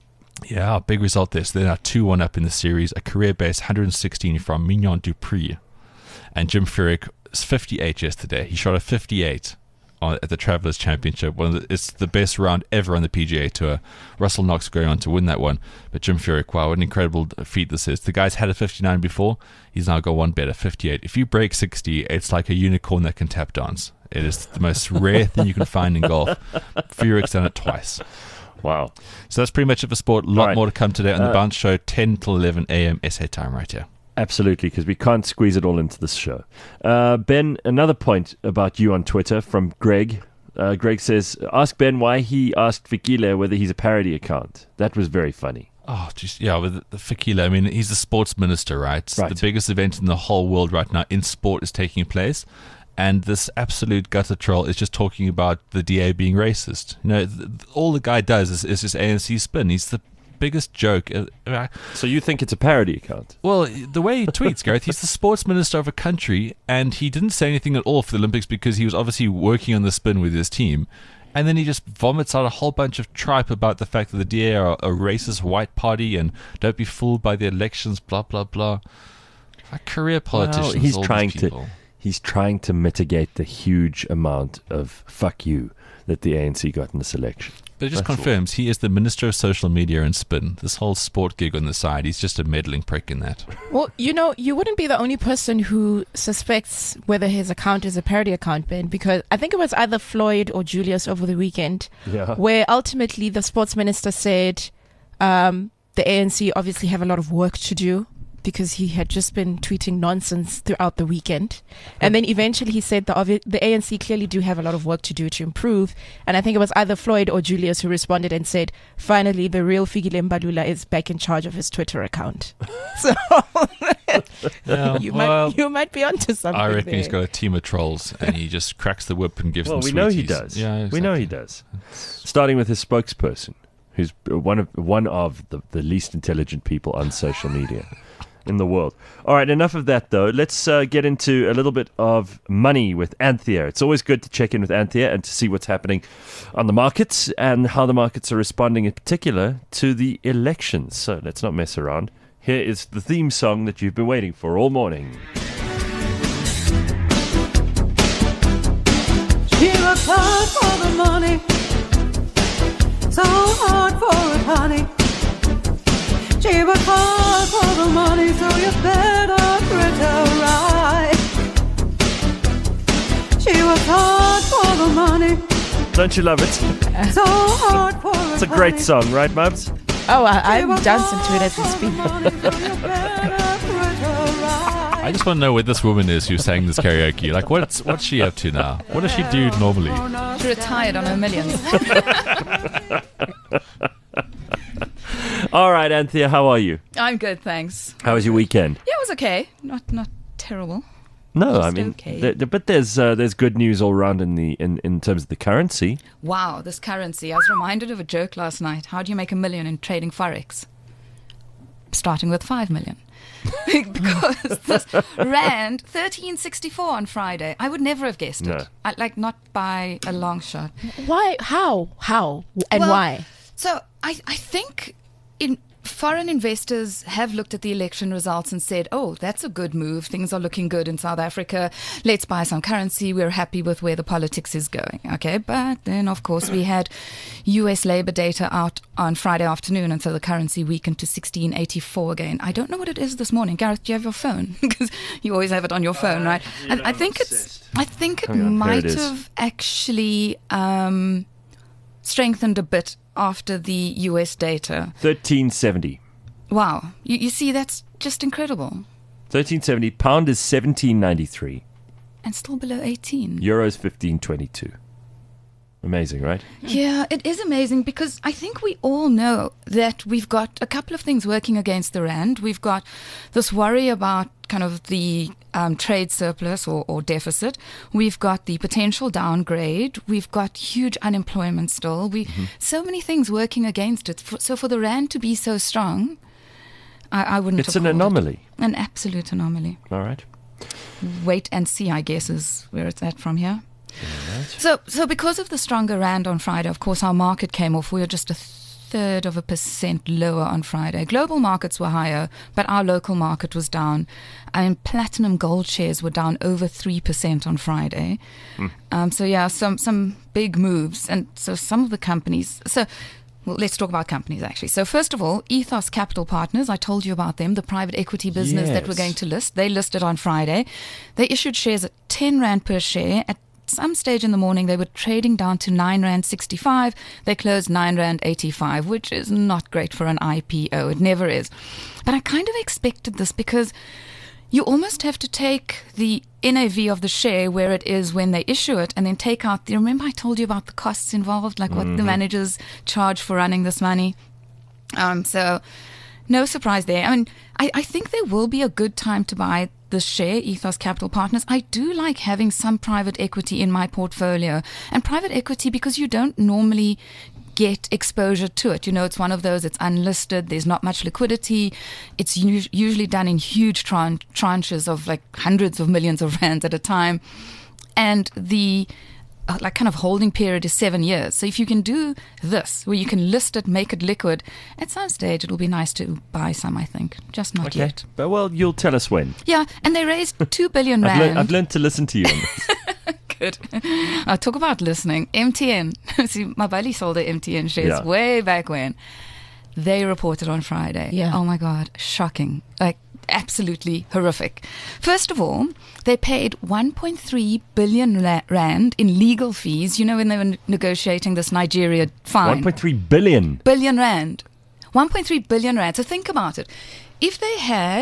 Yeah, big result this. They're now two one up in the series. A career-base one hundred sixteen from Mignon Dupree. And Jim Furyk was fifty-eight yesterday. He shot a fifty-eight on, at the Travellers Championship. One of the, it's the best round ever on the P G A Tour. Russell Knox going on to win that one. But Jim Furyk, wow, what an incredible feat this is. The guy's had a fifty-nine before. He's now got one better, fifty-eight. If you break sixty, it's like a unicorn that can tap dance. It is the most rare thing you can find in golf. Furyk's done it twice. Wow. So that's pretty much it for sport. A lot right. more to come today on the uh, Bounce Show, ten till eleven a.m. S A time right here. Absolutely, because we can't squeeze it all into this show. Uh, Ben, another point about you on Twitter from Greg. Uh, Greg says, ask Ben why he asked Fikile whether he's a parody account. That was very funny. Oh, just yeah, with the Fikile, I mean, he's the sports minister, right? right? The biggest event in the whole world right now in sport is taking place. And this absolute gutter troll is just talking about the D A being racist. You know, th- all the guy does is, is just A N C spin. He's the biggest joke. So you think it's a parody account? Well, the way he tweets, Gareth, he's the sports minister of a country, and he didn't say anything at all for the Olympics because he was obviously working on the spin with his team. And then he just vomits out a whole bunch of tripe about the fact that the D A are a racist white party and don't be fooled by the elections, blah, blah, blah. Like career politicians, well, he's all trying these people. to... He's trying to mitigate the huge amount of fuck you that the A N C got in this election. But it just That's confirms all. He is the Minister of Social Media and Spin. This whole sport gig on the side, he's just a meddling prick in that. Well, you know, you wouldn't be the only person who suspects whether his account is a parody account, Ben, because I think it was either Floyd or Julius over the weekend, yeah. where ultimately the sports minister said um, the A N C obviously have a lot of work to do because he had just been tweeting nonsense throughout the weekend. And then eventually he said the, obvi- the A N C clearly do have a lot of work to do to improve. And I think it was either Floyd or Julius who responded and said, finally, the real Fikile Mbalula is back in charge of his Twitter account. So Yeah, you, well, might, you might be onto something I reckon there. he's got a team of trolls, and he just cracks the whip and gives Well, them we sweeties. know he does. Yeah, exactly. We know he does. Starting with his spokesperson, who's one of one of the, the least intelligent people on social media in the world. All right, enough of that, though. Let's uh, get into a little bit of money with Anthea. It's always good to check in with Anthea and to see what's happening on the markets and how the markets are responding, in particular, to the elections. So let's not mess around. Here is the theme song that you've been waiting for all morning. She works hard for the money, so hard for it, honey. She works hard for the money, so you better treat her right. She works hard for the money, Don't you love it? so hard for it, It's a great song, right, Mubs? Oh, I, I'm dancing to it as we speak. I just want to know where this woman is who sang this karaoke. Like, what's what's she up to now? What does she do normally? She retired on her millions. All right, Anthea, how are you? I'm good, thanks. How was your weekend? Yeah, it was okay. Not not terrible. No, I Just mean, okay. th- th- but there's uh, there's good news all around in the in, in terms of the currency. Wow, this currency. I was reminded of a joke last night. How do you make a million in trading Forex? Starting with five million. Because this rand thirteen sixty-four on Friday. I would never have guessed No. it. I, like not by a long shot. Why? How? How? And Well, why? So I, I think in foreign investors have looked at the election results and said, oh, that's a good move. Things are looking good in South Africa. Let's buy some currency. We're happy with where the politics is going. Okay. But then, of course, we had U S labor data out on Friday afternoon. And so the currency weakened to sixteen eighty-four again. I don't know what it is this morning. Gareth, do you have your phone? Because you always have it on your phone, right? I, I think it's, I think it Hang on, here might it is. have actually um, strengthened a bit after the U S data. thirteen seventy. Wow. You, you see, that's just incredible. thirteen seventy. Pound is seventeen ninety-three. And still below eighteen. Euros fifteen twenty-two. Amazing, right? Yeah, it is amazing because I think we all know that we've got a couple of things working against the rand. We've got this worry about kind of the um, trade surplus or, or deficit. We've got the potential downgrade. We've got huge unemployment still. We so many things working against it. For, so for the rand to be so strong, I, I wouldn't. It's have an called it. anomaly. An absolute anomaly. All right. Wait and see, I guess, is where it's at from here. So, so because of the stronger rand on Friday, of course, our market came off. We were just a third of a percent lower on Friday. Global markets were higher, but our local market was down. And platinum gold shares were down over three percent on Friday. Mm. Um, so, yeah, some, some big moves. And so some of the companies... So. Well, let's talk about companies, actually. So first of all, Ethos Capital Partners, I told you about them, the private equity business that we're Yes. going to list. They listed on Friday. They issued shares at ten rand per share. At some stage in the morning, they were trading down to nine rand sixty-five. They closed nine rand eighty-five, which is not great for an I P O. It never is. But I kind of expected this because you almost have to take the N A V of the share where it is when they issue it and then take out the, remember I told you about the costs involved, like what the managers charge for running this money. Um, so no surprise there. I mean, I, I think there will be a good time to buy this share, Ethos Capital Partners. I do like having some private equity in my portfolio. And private equity, because you don't normally get exposure to it. You know, it's one of those, it's unlisted, there's not much liquidity. It's u- usually done in huge tran- tranches of like hundreds of millions of rands at a time. And the uh, like kind of holding period is seven years. So if you can do this, where you can list it, make it liquid, at some stage it'll be nice to buy some, I think. Just not Okay. yet. But, well, you'll tell us when. Yeah, and they raised two billion I've, rand. learned, I've learned to listen to you on this. Good. I'll talk about listening. M T N. See, Mabali sold the M T N shares Yeah. way back when. They reported on Friday. Yeah. Oh my God. Shocking. Like, absolutely horrific. First of all, they paid one point three billion ra- rand in legal fees. You know, when they were ne- negotiating this Nigeria fine. one point three billion. Billion rand. one point three billion rand. So think about it. If they had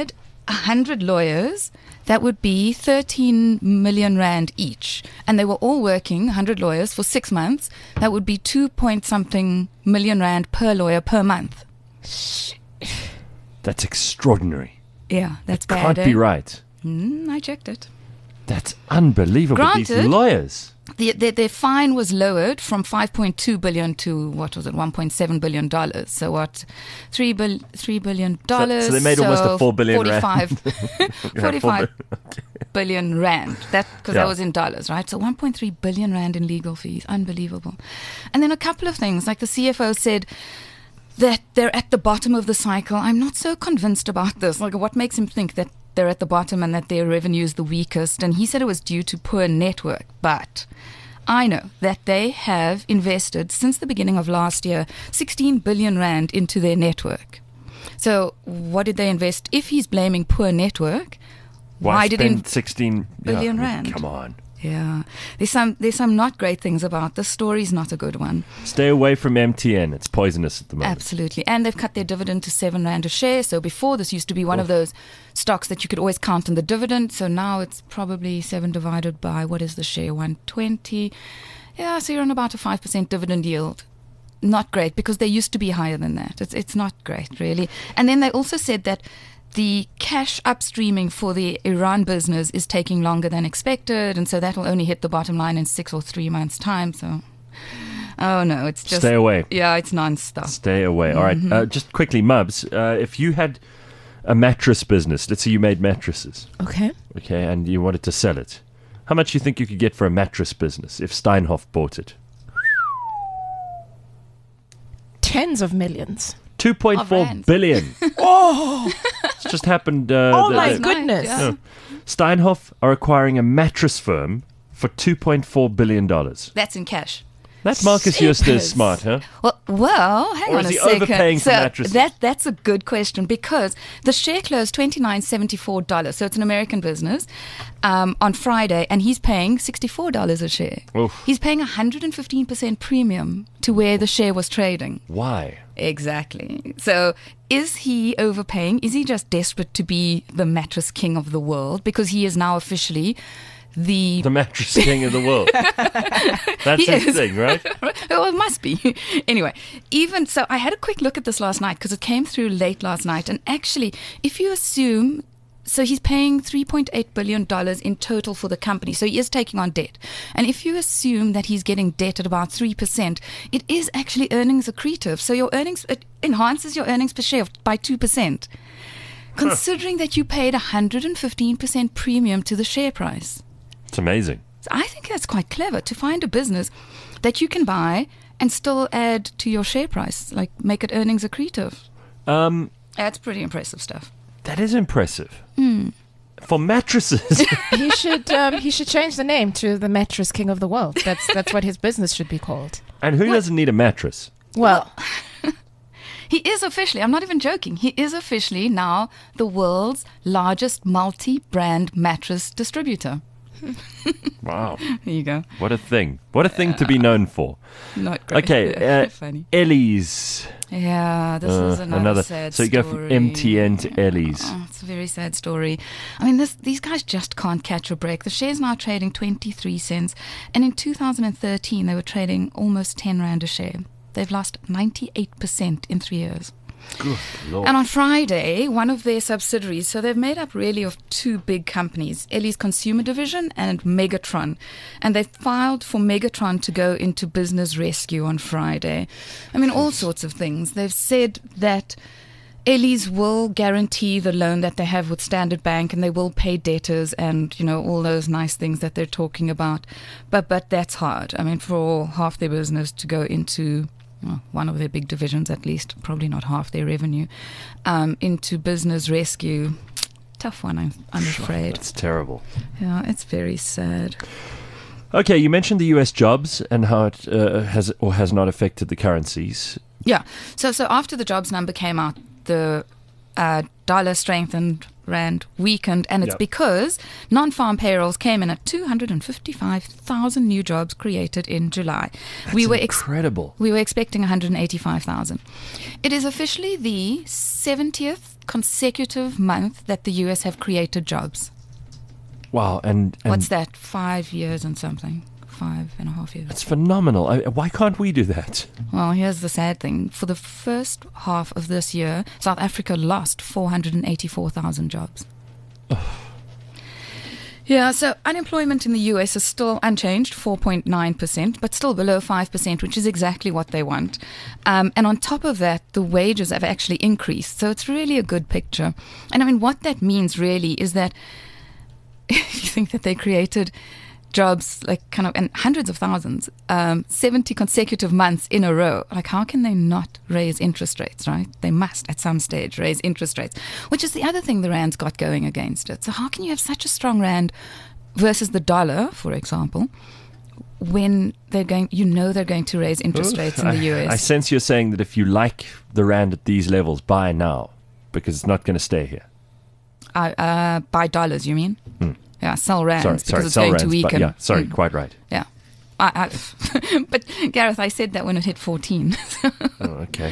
one hundred lawyers, that would be thirteen million rand each. And they were all working, one hundred lawyers, for six months. That would be two point something million rand per lawyer per month. That's extraordinary. Yeah, that's bad. Can't eh? be right. Mm, I checked it. That's unbelievable. These Granted, lawyers. The, their, their fine was lowered from five point two billion to what was it, one point seven billion dollars. So what, three bil, three billion dollars. So, so they made almost a four billion forty-five, rand. forty-five billion rand. That because Yeah. that was in dollars, right? So one point three billion rand in legal fees, unbelievable. And then a couple of things, like the C F O said that they're at the bottom of the cycle. I'm not so convinced about this. Like, what makes him think that they're at the bottom and that their revenue is the weakest? And he said it was due to poor network. But I know that they have invested since the beginning of last year sixteen billion rand into their network. So what did they invest? If he's blaming poor network, Why, why did spend it? sixteen billion yeah, I mean, rand? Come on. Yeah, there's some there's some not great things about this. Story's not a good one. Stay away from M T N. It's poisonous at the moment. Absolutely. And they've cut their dividend to seven rand a share. So before, this used to be one of those stocks that you could always count on the dividend. So now it's probably seven divided by, what is the share, one twenty. Yeah, so you're on about a five percent dividend yield. Not great, because they used to be higher than that. It's, it's not great, really. And then they also said that the cash upstreaming for the Iran business is taking longer than expected, and so that will only hit the bottom line in six or three months' time. So, oh no, it's just Stay away. Yeah, it's non-stop. Stay away. All right. Uh, just quickly, Mubs, uh, if you had a mattress business, let's say you made mattresses, Okay. okay, and you wanted to sell it, how much do you think you could get for a mattress business if Steinhoff bought it? Tens of millions. two point four Of rands. billion. Oh! It's just happened. Uh, Oh the- my the- goodness. Yeah. No. Steinhoff are acquiring a mattress firm for two point four billion dollars. That's in cash. That Marcus Jooste is Jeepers. smart, huh? Well, well, hang Or on is a he second. overpaying for so mattresses? That that's a good question, because the share closed twenty nine seventy four dollars. So it's an American business um, on Friday, and he's paying sixty four dollars a share. Oof. He's paying a hundred and fifteen percent premium to where the share was trading. Why? Exactly. So is he overpaying? Is he just desperate to be the mattress king of the world, because he is now officially the The mattress king of the world. That's He his is. thing, right? Well, it must be. Anyway, even so, I had a quick look at this last night, because it came through late last night. And actually, if you assume, so he's paying three point eight billion dollars in total for the company. So he is taking on debt. And if you assume that he's getting debt at about three percent, it is actually earnings accretive. So your earnings, it enhances your earnings per share by two percent. Considering that you paid a one hundred fifteen percent premium to the share price. It's amazing. So I think that's quite clever, to find a business that you can buy and still add to your share price, like make it earnings accretive. Um, That's pretty impressive stuff. that is impressive. Hmm. For mattresses. He should um, he should change the name to the Mattress King of the World. That's that's what his business should be called. And who doesn't need a mattress? Well, He is officially, I'm not even joking, he is officially now the world's largest multi-brand mattress distributor. Wow. There you go. What a thing. What a thing to be known for. Not great. Okay. Uh, Funny. Ellie's. Yeah, this Uh, is another, sad So you story. go from M T N to Ellie's. Oh, it's a very sad story. I mean, this, these guys just can't catch a break. The share's now trading twenty-three cents, and in two thousand thirteen they were trading almost ten rand a share. They've lost ninety-eight percent in three years. Good Lord. And on Friday, one of their subsidiaries, so they've made up really of two big companies, Ellie's Consumer Division and Megatron. And they filed for Megatron to go into business rescue on Friday. I mean, all sorts of things. They've said that Ellie's will guarantee the loan that they have with Standard Bank, and they will pay debtors, and, you know, all those nice things that they're talking about. But but that's hard. I mean, for half their business to go into, well, one of their big divisions at least, probably not half their revenue, um, into business rescue. Tough one, I'm, I'm afraid. That's terrible. Yeah, it's very sad. Okay, you mentioned the U S jobs and how it uh, has or has not affected the currencies. Yeah. So so after the jobs number came out, the uh, dollar strengthened rand weakened, and it's Yep. because non-farm payrolls came in at two hundred fifty-five thousand new jobs created in July. we were ex- incredible. we were expecting one hundred eighty-five thousand. It is officially the seventieth consecutive month that the U S have created jobs. Wow, and, and What's that? Five years and something. Five and a half years. it's phenomenal. I, why can't we do that? Well, here's the sad thing. For the first half of this year, South Africa lost four hundred eighty-four thousand jobs. Yeah, so unemployment in the U S is still unchanged, four point nine percent, but still below five percent, which is exactly what they want. Um, and on top of that, the wages have actually increased. So it's really a good picture. And I mean, what that means really is that you think that they created jobs like kind of and hundreds of thousands, um, seventy consecutive months in a row. Like, how can they not raise interest rates, right? They must at some stage raise interest rates, which is the other thing the rand's got going against it. So how can you have such a strong rand versus the dollar, for example, when they're going, you know, they're going to raise interest rates in the U S? I, I sense you're saying that if you like the rand at these levels, buy now, because it's not going to stay here. Uh, uh, buy dollars, you mean? Hmm. Yeah, sell rands Sorry, because sorry, it's sell going rands, to but weaken. yeah, sorry, Mm. quite right. Yeah. I, I, but Gareth, I said that when it hit fourteen. Oh, okay.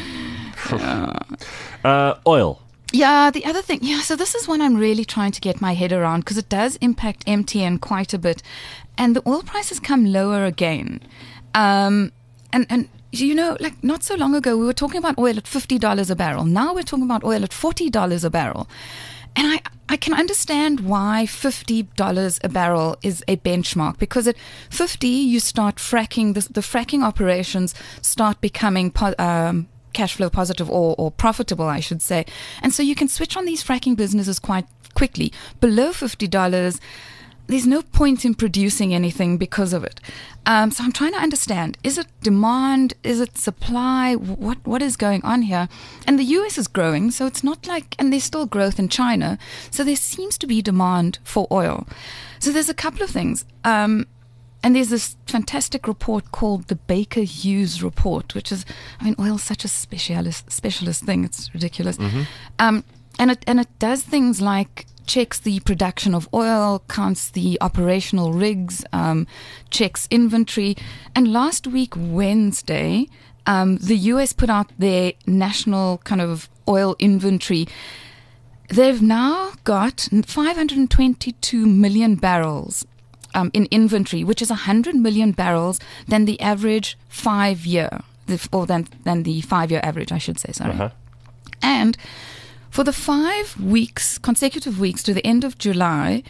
uh, oil. Yeah, the other thing, yeah, so this is one I'm really trying to get my head around because it does impact M T N quite a bit. And the oil prices come lower again. Um, and, and, you know, like not so long ago, we were talking about oil at fifty dollars a barrel. Now we're talking about oil at forty dollars a barrel. And I, I can understand why fifty dollars a barrel is a benchmark, because at fifty, you start fracking, the, the fracking operations start becoming po- um, cash flow positive or, or profitable, I should say. And so you can switch on these fracking businesses quite quickly. Below fifty dollars, there's no point in producing anything because of it. Um, so I'm trying to understand, is it demand? Is it supply? What What is going on here? And the U S is growing, so it's not like, and there's still growth in China. So there seems to be demand for oil. So there's a couple of things. Um, and there's this fantastic report called the Baker Hughes report, which is, I mean, oil's such a specialist, specialist thing. It's ridiculous. Mm-hmm. Um, and it and it does things like checks the production of oil, counts the operational rigs, um, checks inventory. And last week, Wednesday, um, the U S put out their national kind of oil inventory. They've now got five hundred twenty-two million barrels um, in inventory, which is one hundred million barrels than the average five-year, or than, than the five-year average, I should say, sorry. Uh-huh. And for the five weeks, consecutive weeks to the end of July,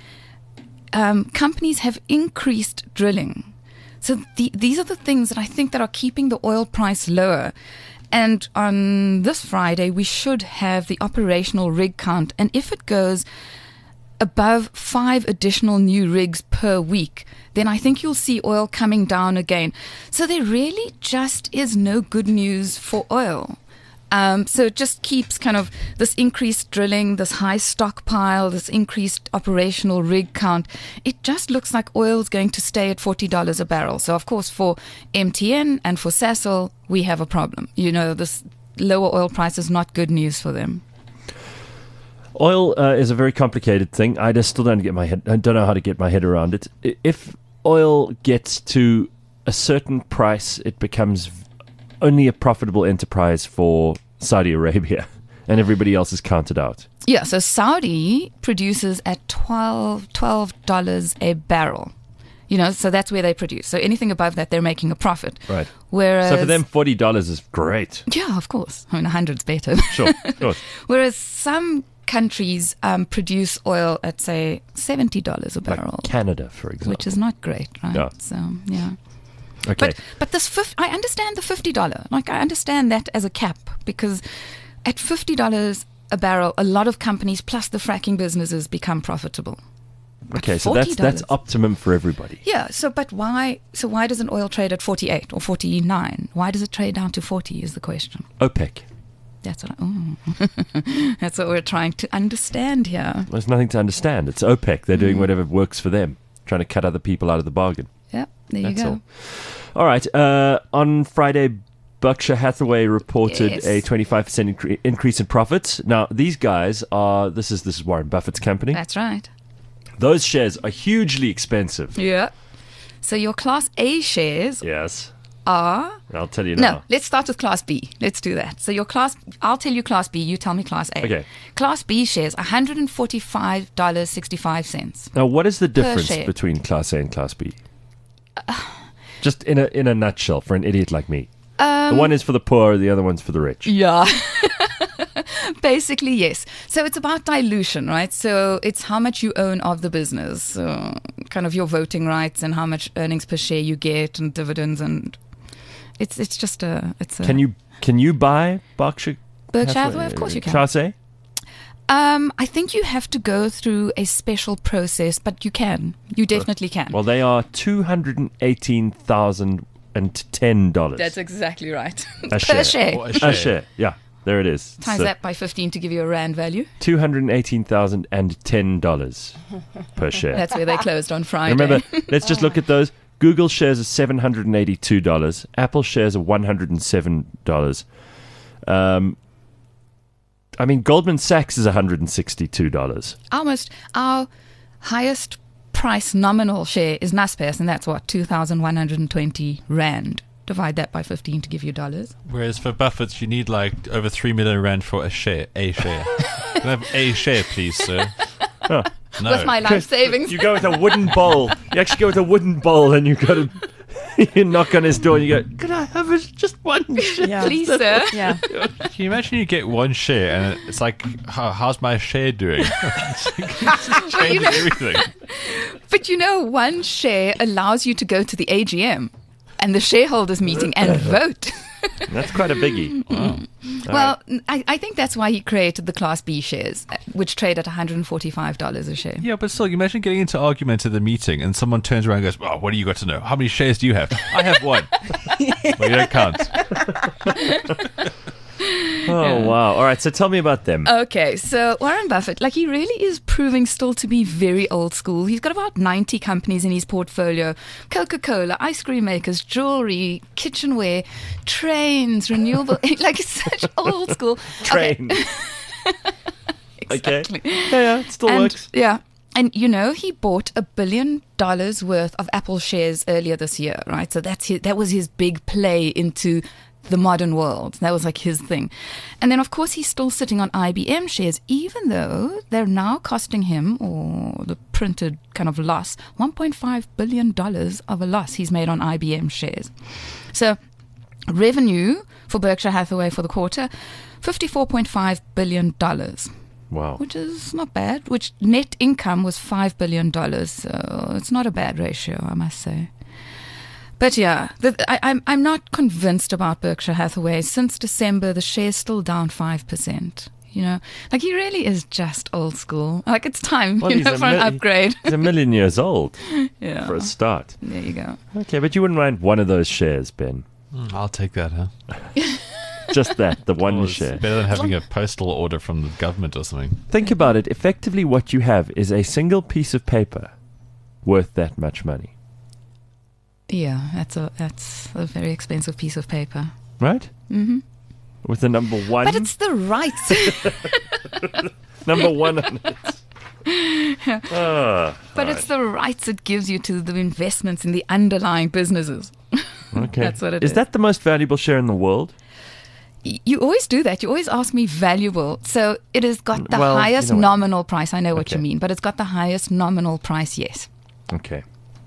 um, companies have increased drilling. So the, these are the things that I think that are keeping the oil price lower. And on this Friday, we should have the operational rig count. And if it goes above five additional new rigs per week, then I think you'll see oil coming down again. So there really just is no good news for oil. Um, so it just keeps kind of this increased drilling, this high stockpile, this increased operational rig count. It just looks like oil's going to stay at forty dollars a barrel. So, of course, for M T N and for Sasol, we have a problem. You know, this lower oil price is not good news for them. Oil uh, is a very complicated thing. I just still don't get my head. I don't know how to get my head around it. If oil gets to a certain price, it becomes only a profitable enterprise for Saudi Arabia, and everybody else is counted out. Yeah, so Saudi produces at twelve dollars a barrel. You know, so that's where they produce. So anything above that, they're making a profit. Right. Whereas, so for them, forty dollars is great. Yeah, of course. I mean, one hundred's better. Sure, sure. Whereas some countries um, produce oil at, say, seventy dollars a barrel. Like Canada, for example. Which is not great, right? Yeah. So, yeah. Okay. But but this fifty, I understand the fifty dollars. Like, I understand that as a cap, because at fifty dollars a barrel, a lot of companies plus the fracking businesses become profitable. Okay, so that's forty dollars. that's optimum for everybody. Yeah. So, but why? So why doesn't oil trade at forty-eight or forty-nine? Why does it trade down to forty? Is the question. OPEC. That's what. I, oh. That's what we're trying to understand here. There's nothing to understand. It's OPEC. They're doing Mm. whatever works for them, trying to cut other people out of the bargain. Yep. There That's you go. all. All right. Uh, on Friday, Berkshire Hathaway reported Yes. a twenty-five percent incre- increase in profits. Now, these guys are, this is this is Warren Buffett's company. That's right. Those shares are hugely expensive. Yeah. So your Class A shares Yes. are... I'll tell you now. No, let's start with Class B. Let's do that. So your Class... I'll tell you Class B, you tell me Class A. Okay. Class B shares, one hundred forty-five dollars and sixty-five cents. Now, what is the difference share. between Class A and Class B? Just in a in a nutshell, for an idiot like me. Um, the one is for the poor, the other one's for the rich. Yeah. Basically, yes. So it's about dilution, right? So it's how much you own of the business, so kind of your voting rights and how much earnings per share you get and dividends, and it's it's just a it's a Can you can you buy Berkshire Berkshire Hathaway? Of course you can. Class A? Um, I think you have to go through a special process, but you can. You definitely can. Well, they are two hundred eighteen thousand ten dollars. That's exactly right. a per share. share. Or a A share. share. Yeah, there it is. Times that by fifteen to give you a rand value. two hundred eighteen thousand ten dollars per share. That's where they closed on Friday. Remember, let's just look at those. Google shares are seven hundred eighty-two dollars. Apple shares are one hundred seven dollars. Um, I mean, Goldman Sachs is one hundred sixty-two dollars. Almost our highest price nominal share is Naspers, and that's what, two thousand one hundred twenty rand. Divide that by fifteen to give you dollars. Whereas for Buffett, you need like over three million rand for a share. A share. Can I have a share, please, sir? Huh. No. With my life savings. You go with a wooden bowl. You actually go with a wooden bowl and you got to you knock on his door and you go, "Can I have a, just one share?" Yeah. Please, sir. Yeah. Can you imagine you get one share and it's like, how, how's my share doing? It's like, it just changes know- everything. But you know, one share allows you to go to the A G M and the shareholders meeting and vote. That's quite a biggie. Wow. Well, I, I think that's why he created the Class B shares, uh, which trade at one hundred forty-five dollars a share. Yeah, but still, you imagine getting into argument at the meeting and someone turns around and goes, "Oh, what do you got to know? How many shares do you have?" "I have one." "Well, you don't count." Oh, wow. All right, so tell me about them. Okay, so Warren Buffett, like he really is proving still to be very old school. He's got about ninety companies in his portfolio. Coca-Cola, ice cream makers, jewelry, kitchenware, trains, renewable, like such old school. Train. Okay. Exactly. Yeah, yeah, it still And, works. yeah. And, you know, he bought a billion dollars worth of Apple shares earlier this year, right? So that's his, that was his big play into the modern world. That was like his thing. And then, of course, he's still sitting on I B M shares, even though they're now costing him, or the printed kind of loss, one point five billion dollars of a loss he's made on I B M shares. So revenue for Berkshire Hathaway for the quarter, fifty-four point five billion dollars. Wow. Which is not bad. Which net income was five billion dollars. So it's not a bad ratio, I must say. But yeah, the, I, I'm I'm not convinced about Berkshire Hathaway. Since December, the share's still down five percent. You know, like he really is just old school. Like it's time, Well, you he's know, a for an mil- upgrade. He's a million years old Yeah. for a start. There you go. Okay, but you wouldn't mind one of those shares, Ben. Mm, I'll take that, huh? Just that, the one Well, it's share. better than having a postal order from the government or something. Think about it. Effectively, what you have is a single piece of paper worth that much money, Yeah, that's a that's a very expensive piece of paper. right? Mm-hmm. With the number one, But it's the rights. number one on it. Ah, But it's the rights it gives you to the investments in the underlying businesses. okay. That's what it is. is. that the most valuable share in the world? Y- You always do that. You always ask me valuable. So it has got the Well, you highest know what? nominal price. I know what Okay. you mean, but it's got the highest nominal price, yes. Okay.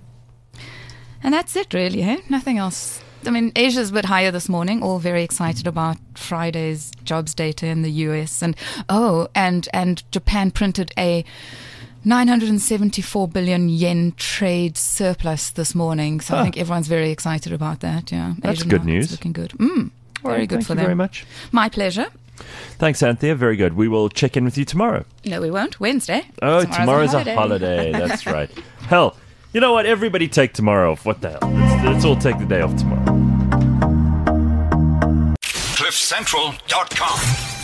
And that's it, really, eh? Nothing else. I mean, Asia's a bit higher this morning, all very excited about Friday's jobs data in the U S. And, oh, and, and Japan printed a nine hundred seventy-four billion yen trade surplus this morning. So Huh. I think everyone's very excited about that, yeah. That's Asian good markets news. Looking good. Mm, All very right, good thank for you them. very much. My pleasure. Thanks, Anthea. Very good. We will check in with you tomorrow. No, we won't. Wednesday. Oh, Tomorrow's tomorrow's, a a holiday. holiday. That's right. Hell, you know what? Everybody take tomorrow off. What the hell? Let's, let's all take the day off tomorrow. cliff central dot com